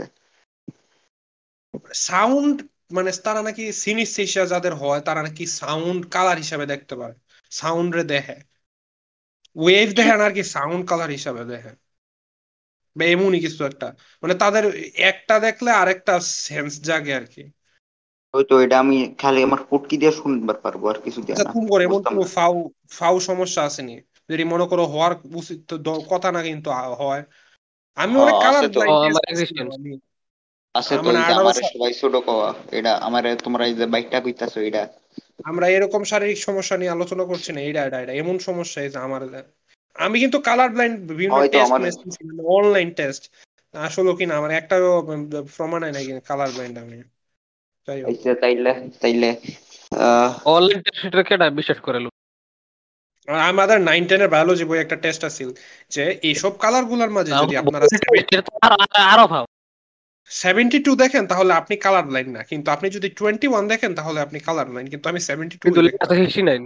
সাউন্ড মানে তারা নাকি সিনিস্থেশিয়া যাদের হয় তারা নাকি সাউন্ড কালার হিসাবে দেখতে পারে সাউন্ড রে দেখে ওয়েভ দেখে না আর কি সাউন্ড কালার হিসাবে দেখে বা এমনই কিছু একটা মানে তাদের একটা দেখলে আরেকটা সেন্স জাগে আর কি ওই তো এটা আমি খালি আমার পুটকি দিয়ে শুনবার পারবো আর কিছু দিয়ে আচ্ছা না। তুমি করে এমন বুঝতাম কোনো না। ফাউ ফাউ সমস্যা আসেনি যদি মনে করো হওয়ার উচিত তো দ- কথা না কিন্তু আ- হয় আমি অনেক হ্যাঁ কালার আছে তো ব্লাইন্ড আমার টেস্ট দিছিলাম এক্সিস্টেন্স আমি আছে আহ, তো মানে এই যে আঠারো আমার সা- সবাই ছোট কওয়া এটা আমার তোমরা এই যে বাইকটা কইতাছো এটা আমরা এরকম শারীরিক সমস্যা নিয়ে আলোচনা করছি না এটা এটা এটা এমন সমস্যা এই যে আমার আমি কিন্তু কালার ব্লাইন্ড বিভিন্ন হয়তো টেস্ট আমার মেশিন অনলাইন টেস্ট আসলে কিনা আমার একটাও প্রমাণ হয় নাকি কালার ব্লাইন্ড আমি যাই হোক এই যে তাইলে তাইলে আহ অনলাইন টেস্ট কেটা বিশ্বাস করে লোক আর আমাদের নাইন টেনের বায়োলজি বই একটা টেস্ট আছিল যে এইসব কালার গুলার মাঝে যদি আপনারা সেভেন আরো আরো ভাব সেভেন্টি টু দেখেন তাহলে আপনি কালার ব্লাইন্ড না, কিন্তু আপনি যদি টোয়েন্টি ওয়ান দেখেন তাহলে আপনি কালার ব্লাইন্ড, কিন্তু আমি সেভেন্টি টু কিন্তু দেখতাম। Sixty nine.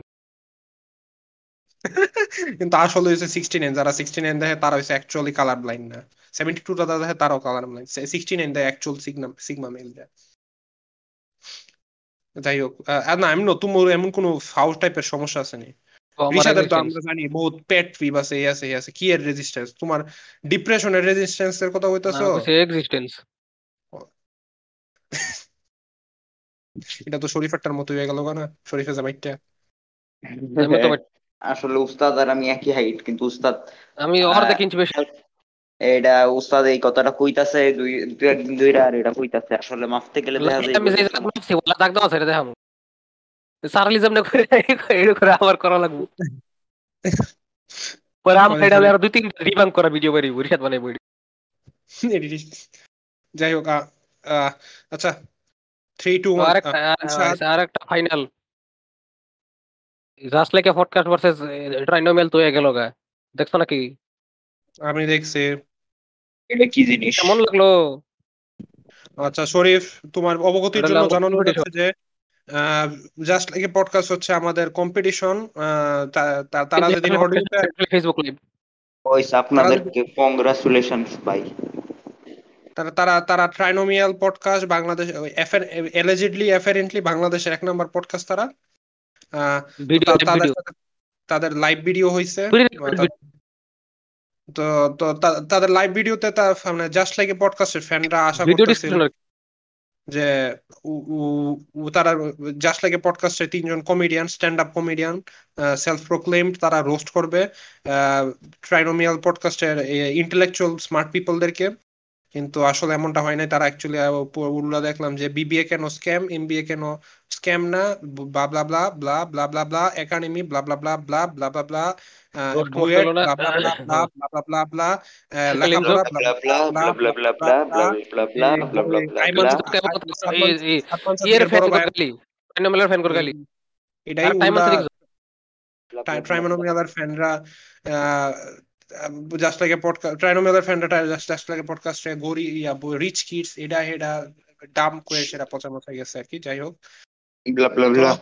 কিন্তু আসলে হচ্ছে সিক্সটি নাইন, যারা সিক্সটি নাইন দেখে তারা হচ্ছে অ্যাকচুয়ালি কালার ব্লাইন্ড না। সেভেন্টি টু যারা দেখে তারাও কালার ব্লাইন্ড, সিক্সটি নাইন দেয় অ্যাকচুয়াল সিগমা সিগমা মেল দেয়। যাই হোক, আহ, না এমন তোমার এমন কোনো ফাউল টাইপের সমস্যা আছে নি? আমার রিশাদের তো রেজিস্ট্যান্স। আমরা জানি বহুত পেট ফিভ আছে, এই আছে এই আছে, কি এর রেজিস্ট্যান্স তোমার? ডিপ্রেশনের রেজিস্ট্যান্স এর কথা না কইতাছো? কইছে এক্সিস্টেন্স। এটা তো শরীফেরটার মতো হয়ে গেল না, শরীফে জামাইটা। আমি তো ভাই- আসলে উস্তাদ আর আমি একই হাইট, কিন্তু উস্তাদ আমি আহ, অর্ধেক ইঞ্চি বেশি। এটা উস্তাদ এই কথাটা কইতাছে দুই দুই একদিন ধইরা, আর এটা কইতাছে আসলে মাপতে গেলে দেখা যায় আমি যে জায়গা মাপছি ওলা দাগ দেওয়া আছে এটা দেখামু। সারালিজম না করে এটা করে আবার করা লাগবে। পরে আমার আমাদের এটা শরীফ আরো দুই তিন রিভাঙ্ক করা ভিডিও বাড়ি রিশাদ বানাই বই। এডিটিং। যাই হোক, আহ, আহ, আচ্ছা, থ্রি টু ওয়ান। আরেকটা আরেকটা final just like a podcast versus trinomial তো হয়ে গেল গা, দেখছো নাকি? আমি দেখছি। এটা কি জিনিস? কেমন লাগলো? আচ্ছা শরীফ, তোমার অবগতির এটা জন্য লাগলো জানানো competition। যাচ্ছে যে জাস্ট লাইক পডকাস্ট হচ্ছে আমাদের কম্পিটিশন। তারা কিন্তু যেদিন অডিওতে, ফেসবুক লাইভ। তারা ওইস যেদিন আপনাদেরকে কংগ্রাচুলেশনস ভাই। তারা তারা তারা trinomial podcast Bangladesh, allegedly apparently বাংলাদেশের এক নম্বর পডকাস্ট তারা। আহ, তো ভিডিও তা- তাদের ভিডিও সাথে তাদের লাইভ ভিডিও হয়েছে। তো তো তা- তাদের লাইভ ভিডিওতে তা মানে জাস্ট লাইক পডকাস্টের ফ্যানরা আশা ভিডিও করতেছিল ডিসকাশন। যে উ- উ- উ- তারা জাস্ট লাইক পডকাস্টে তিনজন comedian, stand up comedian, self proclaimed, তারা রোস্ট করবে ট্রাইনোমিয়াল পডকাস্টের ইন্টেলেকচুয়াল স্মার্ট পিপলদেরকে। কিন্তু আসলে এমনটা হয় নাই, তারা অ্যাকচুয়ালি উল্লা দেখলাম যে বিবিএ কেন স্ক্যাম, এমবিএ কেন স্ক্যাম না, blah blah blah blah blah blah blah academy blah blah blah blah blah blah blah roast most BUET হলো না। Blah blah blah blah blah blah blah blah লিমস লেখাপড়া blah blah blah blah blah blah blah blah blah blah blah blah blah. Blah blah blah blah Simon blah. Sadman Sadman ইয়ের সাদিকের fan বড় কর ভাই, গালি, ট্রাইনোমেলের ফ্যান কর গালি। এটাই আর টাইম উল্টা আছে দেখছো? ট্রাইনোমিয়ালের ফ্যানরা, জাস্ট লাইক পডকাস্ট ট্রাইনোমিয়ালের ফ্যানরা জাস্ট জাস্ট লাইক পডকাস্টে গরি ইয়া রিচ কিডস এটা এটা ডাম করে সেটা পচা মচা গেছে আর কি। যাই হোক, ব্লা ব্লা তো ব্লা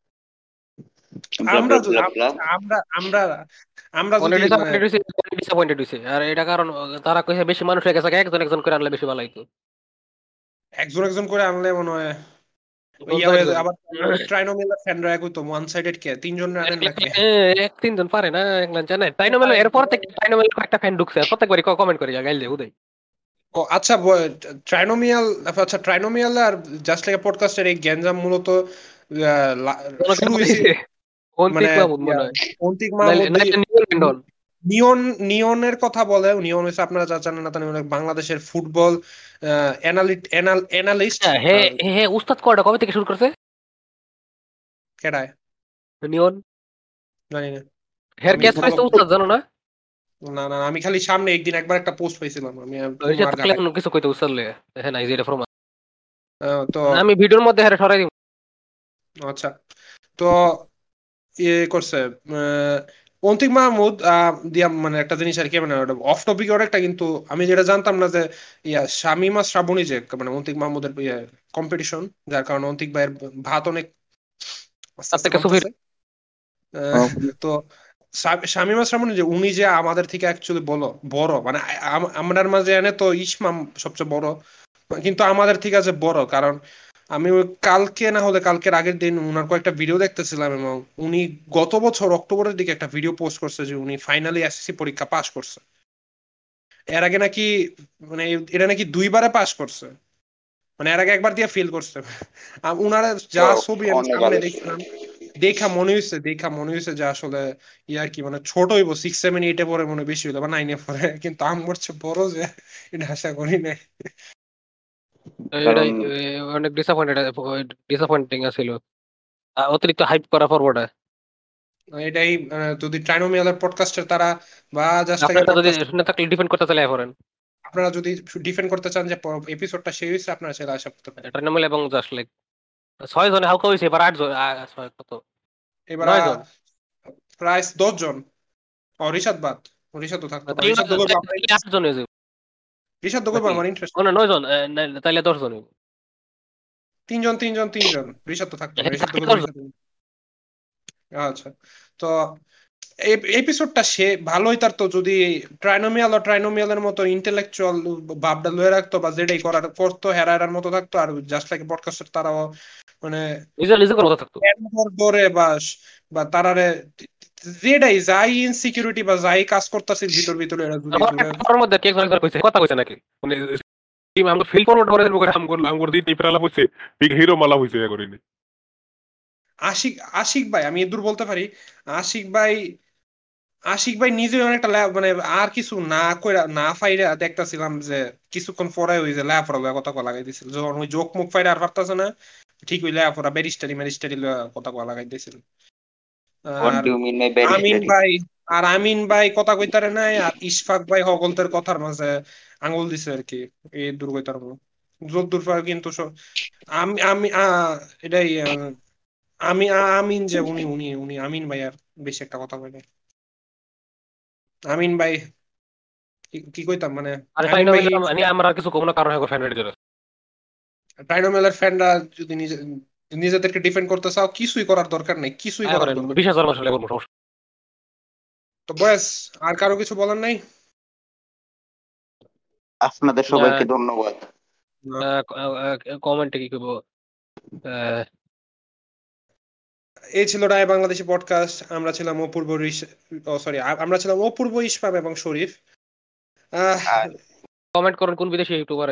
ব্লা আমরা ব্লা যদি ব্লা আম- ব্লা। আমরা আমরা আমরা অনেক যদি মানে ডিসঅ্যাপয়েন্টেড হইছে, অনেক ডিসঅ্যাপয়েন্টেড হইছে। আর এটা কারণ তারা কইছে বেশি মানুষ হয়ে গেছে, একজন একজন করে আনলে বেশি ভালো হইতো। একজন একজন করে আনলে মনে হয় কোন ইয়া হয়ে যায়। চারজন? আবার ট্রাইনোমিয়ালের ফ্যানরা একই তো ওয়ান সাইডেড কে তিনজন আনেন নাকি? এক তিনজন পারে না, একজন জানে টাইনোমেল এরপর থেকে টাইনোমেল একটা ফ্যান ঢুকছে আর প্রত্যেকবারই কমেন্ট করে যায় গাইল দেয় উদয়। ও আচ্ছা, ট্রাইনোমিয়াল, আচ্ছা ট্রাইনোমিয়াল আর জাস্ট লাইক পডকাস্টের এই গ্যাঞ্জাম মূলত আহ, লা- তোমাকে শুরু হয়েছে বলেছে অন্তিক মানে মাহমুদ ইয়া, মনে হয়। অন্তিক নাইলে মাহমুদ নাইলে নিউল ল্যান্ডন। নিয়ন নিয়নের কথা বলে। নিয়ন হচ্ছে আপনারা যা জানেন না, তাহলে বাংলাদেশের ফুটবল অ্যানালিস্ট। হ্যাঁ হে হে উস্তাদ কয়টা কবে থেকে শুরু করছে? কেডায় নিয়ন জানি না। হের আমি ক্যাচ ফুটবল, পাইছে উস্তাদ জানো না? না না আমি খালি সামনে একদিন একবার একটা পোস্ট পাইছিলাম, আমি আর ওইটা আর থাকলে ঘাটাই। অন্য কিছু কইতে উস্তাদ লয়ে। হ্যাঁ নাই যেটা ফরমান। আহ, তো আমি ভিডিওর মধ্যে হেরে সরাই দিব। আচ্ছা, তো ইয়ে করছে আহ, অন্তিক মাহমুদ আহ, দিয়া মানে একটা জিনিস আর কি, মানে অফ টপিক একটা, কিন্তু আমি যেটা জানতাম না যে ইয়া শামিমা শ্রাবণী যে মানে অন্তিক মাহমুদের ইয়ে কম্পিটিশন, যার কারণে অন্তিক ভাইয়ের ভাত অনেক আস্তে তার আস্তে থেকে সুফির। কমতেছে। আহ, তো শা- শামীমা শ্রাবণী যে উনি যে আমাদের থেকে অ্যাকচুয়ালি বলো বড়, মানে আম- আমরার মাঝে এনে তো ইসমাম সবচেয়ে বড়, কিন্তু আমাদের থেকে আছে বড়, কারণ আমি ওই কালকে না হলে কালকের আগের দিন উনার কয়েকটা ভিডিও দেখতেছিলাম, এবং উনি গত বছর অক্টোবরের দিকে একটা ভিডিও পোস্ট করছে যে উনি ফাইনালি এসএসসি পরীক্ষা পাশ করছে। এর আগে নাকি মানে এটা নাকি দুইবারে পাশ করছে, মানে এর আগে একবার দিয়ে ফেল করছে। আম- উনারা যা ছবি আমি অনেক সামনে ভালো ছিল। দেখছিলাম, দেখা মনে হয়েছে দেখা মনে হয়েছে যে আসলে ইয়ার কি মানে ছোট হইব, সিক্স সেভেন এইটে পরে মনে হয় বেশি হইলো বা নাইনে পরে, কিন্তু আম করছে বড় যে এটা আশা করি নাই। কারণ এটাই এ, অনেক ডিসঅ্যাপয়েন্টেড ডিসঅ্যাপয়েন্টিং ছিল। অতিরিক্ত হাইপ করা ফরওয়ার্ড। এটাই আহ, যদি ট্রাইনোমিয়ালের পডকাস্টের তারা বা জাস্ট লাগে আপনারা যদি পডকাস্ট, শুনে থাকলে ডিফেন্ড করতে চাইলে করেন। আপনারা যদি ডিফেন্ড করতে চান যে এপিসোডটা শেষ হয়েছে, আপনারা সেটা আশা করতে পারেন। ট্রাইনোমেল এবং জাস্ট লাইক ছয় জনে হালকা হয়েছে, এবার আট জন আ- ছয় কত এবার নয় আহ, জন প্রায় দশ জন। ও রিশাদ বাদ, রিশাদ তো থাকতো না, তাহলে রিশাদ তো বলবো আমরা তাহলে আট জন হয়ে যাবে। ঋষাদ তো কইবো নাকি আমার ইন্টারেস্ট। মানে নয় জন আহ, না- তাইলে দশ জন হইবো। তিনজন তিনজন তিনজন ঋষাদ তো থাকতো না, হ্যাঁ, ঋষাদ তো তাহলে কইবো দশ জন। ঋষাদ। আচ্ছা, তো এই এপিসোডটা সে ভালোই তার তো যদি ট্রাইনোমিয়াল ও ট্রাইনোমিয়ালের মতো ইন্টেলেকচুয়াল ভাবটা লয়ে রাখতো বা যেটাই করার করতো হেরার মতো থাকতো, আর জাস্ট লাইক পডকাস্টার তারাও মানে নিজের নিজের কথা থাকতো। ডরে বা বা তারারে যেটাই যাই ইনসিকিউরিটি বা যাই কাজ করতেছে ভিতর ভিতরে এরা যদি আমার জুড়ে। আমার মধ্যে কে একজন কইছে কথা কইছে নাকি মানে টিম আমগো ফিল ফরওয়ার্ড করে দেবো আম করলাম আম করে দিই প্রালা হইছে বিগ হিরো মালা হইছে এ করিনি। আশিক আশিক ভাই আমি এদূর বলতে পারি, আশিক ভাই আশিক ভাই নিজে অনেকটা ল্যাব মানে আর কিছু না কইরা না ফাইরা দেখতাছিলাম যে কিছুক্ষণ পরে ওই যে ল্যাব পড়া কথা কয়া লাগাই দিছিল, যখন ওই জোক মুখ ফাইরা আর পারতাছে না ঠিক ওই ল্যাব পড়া ব্যারিস্টারি ম্যারিস্টারি কথা কয়া লাগাই দিছিল। What are do you mean by Amin ব্যারিস্টারি? ভাই আর আমিন ভাই কথা কইতারে নাই, আর ইশফাক ভাই হগলদের কথার মাঝে আঙ্গুল দিছে আর কি এই দূর কইতার মতো যদ্দূর পারে কিন্তু স- আমি আমি আহ, এটাই আহ, আমি আ- আমিন যে উনি উনি উনি আমিন ভাই আর বেশি একটা কথা কই নাই। আমিন ভাই কি কি কইতাম মানে আরে আমিন ভাই ট্রাইনোমিয়াল মানে আমরা আর কিছু কোনো কারণ হয় ফ্যান রেডি ট্রাইনোমেলার ফ্যানরা যদি নিজে নিজেদেরকে ডিফেন্ড করতে চাও কিছুই করার দরকার নেই, কিছুই আয় করার করেন দরকার নেই। বিশ হাজার মাস হলে কোনো সমস্যা তো বয়স আর কারো কিছু বলার নাই? আপনাদের সবাইকে ধন্যবাদ। কমেন্টে কি করবো আহ, এই ছিল রায় বাংলাদেশি পডকাস্ট। আমরা ছিলাম অপূর্ব সরি আমরা ছিলাম অপূর্ব ইসমাম এবং শরীফ। আহ আর কমেন্ট করুন কোন বিদেশি ইউটিউবার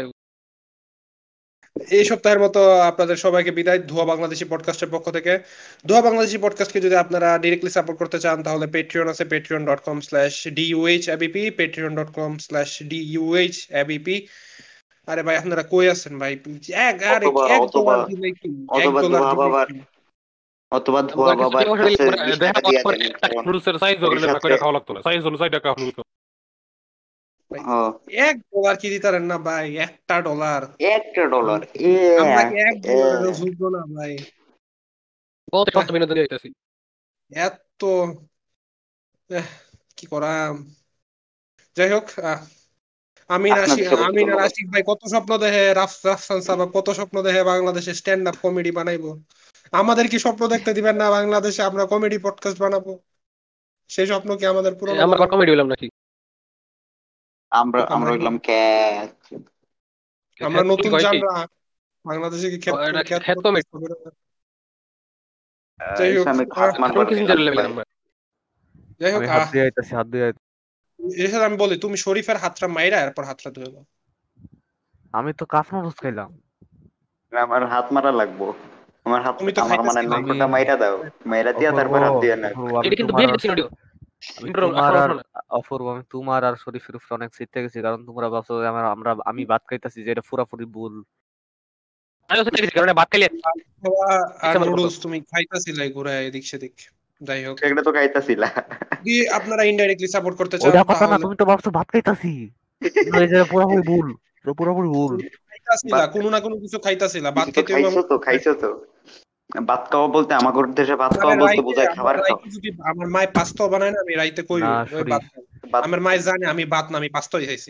এই সপ্তাহের মতো আপনাদের সবাইকে বিদায় ধোয়া বাংলাদেশি পডকাস্টের পক্ষ থেকে। ধোয়া বাংলাদেশি পডকাস্টকে যদি আপনারা ডিরেক্টলি সাপোর্ট করতে চান তাহলে পেট্রিয়ন আছে, Patreon dot com slash DUH ABP, Patreon dot com slash DUH ABP. আরে ভাই আপনারা কই আছেন ভাই? এক আরে অথবা এক অথবা ডলার দিলে কি, এক অথবা ডলার ধোয়া দিলে বাবার কি? অথবা ধোয়া বাবার কাছে বিশ টাকা দিয়ে দেন, কারণ সাইজ রিসার্চে খাওয়া লাগতো না সাইজ অনুযায়ী টাকা ভাই, ও এক ডলার কি দিতারেন না ভাই? একটা ডলার একটা ডলার আম- এ আমরা কি এক এ ডলারেরও যোগ্য না ভাই? বহুত আহ, সস্তা বিনোদন দিতেছি এত আহ, কি করাম। যাই হোক, আহ, আমিন আশিক আপনাদের সবাইকে আমিন আর ধন্যবাদ। আশিক ভাই কত স্বপ্ন দেখে, রাফ রাফসান সাহেব কত স্বপ্ন দেখে বাংলাদেশে স্ট্যান্ড আপ কমেডি বানাইবো। আমাদের কি স্বপ্ন দেখতে দিবেন না বাংলাদেশে আমরা কমেডি পডকাস্ট বানাবো? সেই স্বপ্ন কি আমাদের পূরণ হবে আমরা না? কমেডি হলাম নাকি আমরা আমরা আমরা কি হইলাম ক্যাচ। আমরা খ্যাত নতুন কয় কি জানরা বাংলাদেশে কি খ্যাত এটা খ্যাত খ্যাত কমেডি পডকাস্ট হবে না? যাই হোক, ইসলামিক হাত আহ, মারবার কার্টুন কিসিং গেলাম চ্যানেলে ভাই। গেলাম ভাই যাই হোক আমি হাত আহ দিয়ে আইতাছি হাত দিয়ে আইতাছি। এর সাথে আমি বলি তুমি শরীফের হাতটা মাইরা এরপর হাতটা ধুয়ে দাও। আমি তো কাঁচামরিচ খাইলাম। আমার হাত মারা লাগবো। আমার হাত তুমি তো আমার মানে খাইতেছিলা। আমি নখটা মাইরা দাও, মাইরা দিয়া অপূর্ব তারপর হাত দিয়ে না। অপূর্ব আমি এটা কিন্তু তোমার বেশ আর সিনারিও আমি ইন্ট্রো তোমার আসলে আর আসলে না অপূর্ব আমি তোমার আর শরীফের উপর অনেক চিত্তে গেছি, কারণ তোমরা ভাবছো যে আমরা আমরা আমি ভাত খাইতাছি যে এটা পুরাপুরি ভুল। আমি হচ্ছে দেখেছি কারণ ভাত খাইলে খাওয়া আর ইচ্ছা মতো করতো নুডলস তুমি খাইতেছিলাই ঘুরে এদিক সেদিক। যাই হোক, সেটা তো খাইতাছিলা। যদি আপনারা ইনডাইরেক্টলি সাপোর্ট করতে চান ওইটা কথা না, তাহলে তুমি তো ভাবছো ভাত খাইতাছি, কিন্তু এই যে পুরাপুরি ভুল, এটা পুরাপুরি ভুল। তুমি খাইতাছিলা, ভাত কোনো না কোনো কিছু খাইতাছিলা, ভাত কিছু তো খাইতে হইবো খাইছো এমন তো, কিছু নাই। খাইছো তো। ভাত খাওয়া বলতে আমাদের দেশে ভাত আমার খাওয়া বলতে রাইতে বোঝায় আমার খাবার খাওয়া। রাইতে যদি আমার মায় পাস্তা বানায় না আমি রাইতে কই না ওই ভাত শরীফ, খাই। ভাত আমার মায় জানে আমি ভাত না আমি পাস্তাই খাইছি।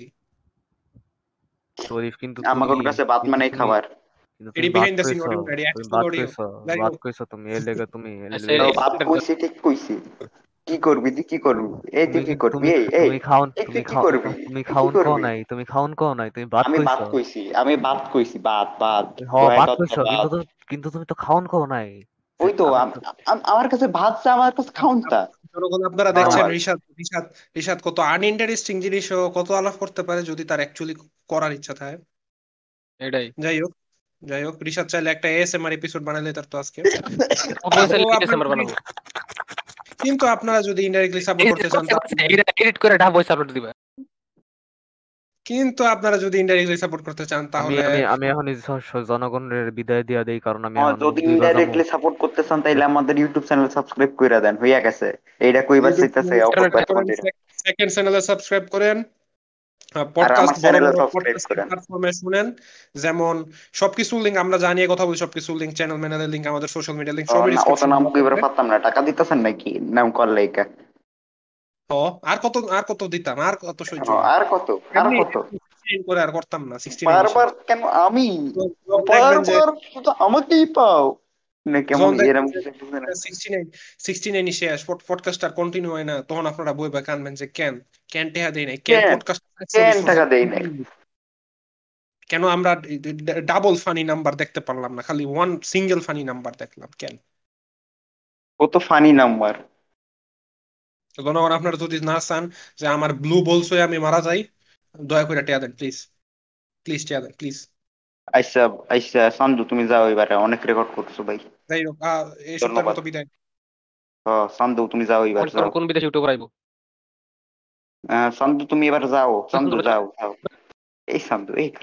শরীফ কিন্তু আমাদের তুমি কাছে ভাত কিন্তু মানেই তুমি খাবার। কিন্তু তুমি এডি ভাত বিহাইন্ড দ্য সিন কইছো, অডিও, এডি তুমি অ্যাকচুয়াল ভাত অডিও। কইছো, যাই ভাত হোক, কইছো তুমি এর লেগে তুমি এর তাও লেগে ভাত কইছি ঠিক কইছি। কি করবি তুই, কি করবি? এই তুই তুমি কি করবি? তুমি এই এই তুমি খাওন এই তুমি তুই কি খাও করবি? তুমি তুই কি খাওন কও করবি? নাই, তুমি খাওন কও নাই, তুমি ভাত আমি ভাত কইছো। কইছি, আমি ভাত কইছি, ভাত ভাত হ দোয়ায় ভাত কথা কইছো, কিন্তু ভাত। তুমি কিন্তু তুমি তো খাওন কও নাই। ওই তো আমি আম- তো আম- আমার কাছে ভাত চা, আমার কাছে খাউনতা যখন আপনারা দেখছেন নরমাল। রিশাদ রিশাদ রিশাদ কত আনইন্টারেস্টিং জিনিসও কত আলাপ করতে পারে যদি তার অ্যাকচুয়ালি করার ইচ্ছা থাকে। এটাই যাই হোক, যাই হোক রিশাদ চাইলে একটা এএসএমআর এপিসোড বানালে তার তো আজকে। তো আপনারা ডিসেম্বর যদি বানাবো কিন্তু আপনারা যদি ইনডাইরেক্টলি সাপোর্ট করতে চান তাহলে এডিট করে ডাব ভয়েস আপলোড দিবা কিন্তু আপনারা যদি ইনডাইরেক্টলি সাপোর্ট করতে চান আমি তাহলে আমি আমি এখন এই স- স- জনগণের বিদায় দিয়া দেই, কারণ আমি হ্যাঁ, এখন যদি দুইবার যাবো। ইনডাইরেক্টলি সাপোর্ট করতে চান তাইলে আমাদের ইউটিউব চ্যানেল সাবস্ক্রাইব কইরা দেন, হইয়া গেছে। এইটা কইবার ইউটিউব চাইতাছে চ্যানেল অপর ভাই করেন, কন্টিনিউ। সেকেন্ড চ্যানেলে সাবস্ক্রাইব করেন, আর আমার পডকাস্ট বড় চ্যানেলে বড় সাবস্ক্রাইব পডকাস্ট করেন। প্ল্যাটফর্মে শুনেন, যেমন সবকিছুর লিংক আমরা জানিয়ে কথা বলি, সবকিছুর লিংক, চ্যানেল ম্যানেলের লিংক, আমাদের সোশ্যাল মিডিয়া লিংক ও সবই না, অত ডিসক্রিপশনে নাম দেওয়া কইবার থাকবে। পারতাম না, টাকা দিতেছেন নাকি নাম কর লাইকা? ও আর কত আর কত দিতাম, আর কত সহ্য হ্যাঁ, হয়? আর কত আর এমনি কত sixty-nine করে আর করতাম না, সিক্সটি নাইন বারবার কেন আমি দেখবেন যে বারবার শুধু আমাকেই পাও না কেমন যখন দেখবেন এরকম যে কিছু বুঝে না সিক্সটি নাইন সিক্সটি নাইন শেষ, পডকাস্ট আর কন্টিনিউ হয় না, তখন আপনারা বইবা কানবেন যে কেন কেন টেহা দেয় নাই, কেন কেন পডকাস্ট কেন চব্বিশ টাকা পর্যন্ত দেই নাই continue? কেন আমরা ডাবল ফানি নাম্বার দেখতে পারলাম না, খালি ওয়ান সিঙ্গেল ফানি নাম্বার দেখলাম কেন? কত ফানি নাম্বার তো জনগণ, আপনারা যদি না চান যে আমার ব্লু বলস হয়ে আমি মারা যাই, দয়া করে টেয়া দেন please, please Teya then please. আচ্ছা আচ্ছা সান্দু তুমি যাও এবারে অনেক রেকর্ড করছো ভাই যাই হোক, আহ, এই সপ্তাহের ধন্যবাদ মতো বিদায়। হ্যাঁ, সান্দু তুমি যাও এবার কোন যাও কোন বিদেশি ইউটিউবার আইবো? আহ, সান্দু তুমি এবার যাও ওই সান্দু সুন্দর যাও যাও এই সান্দু এই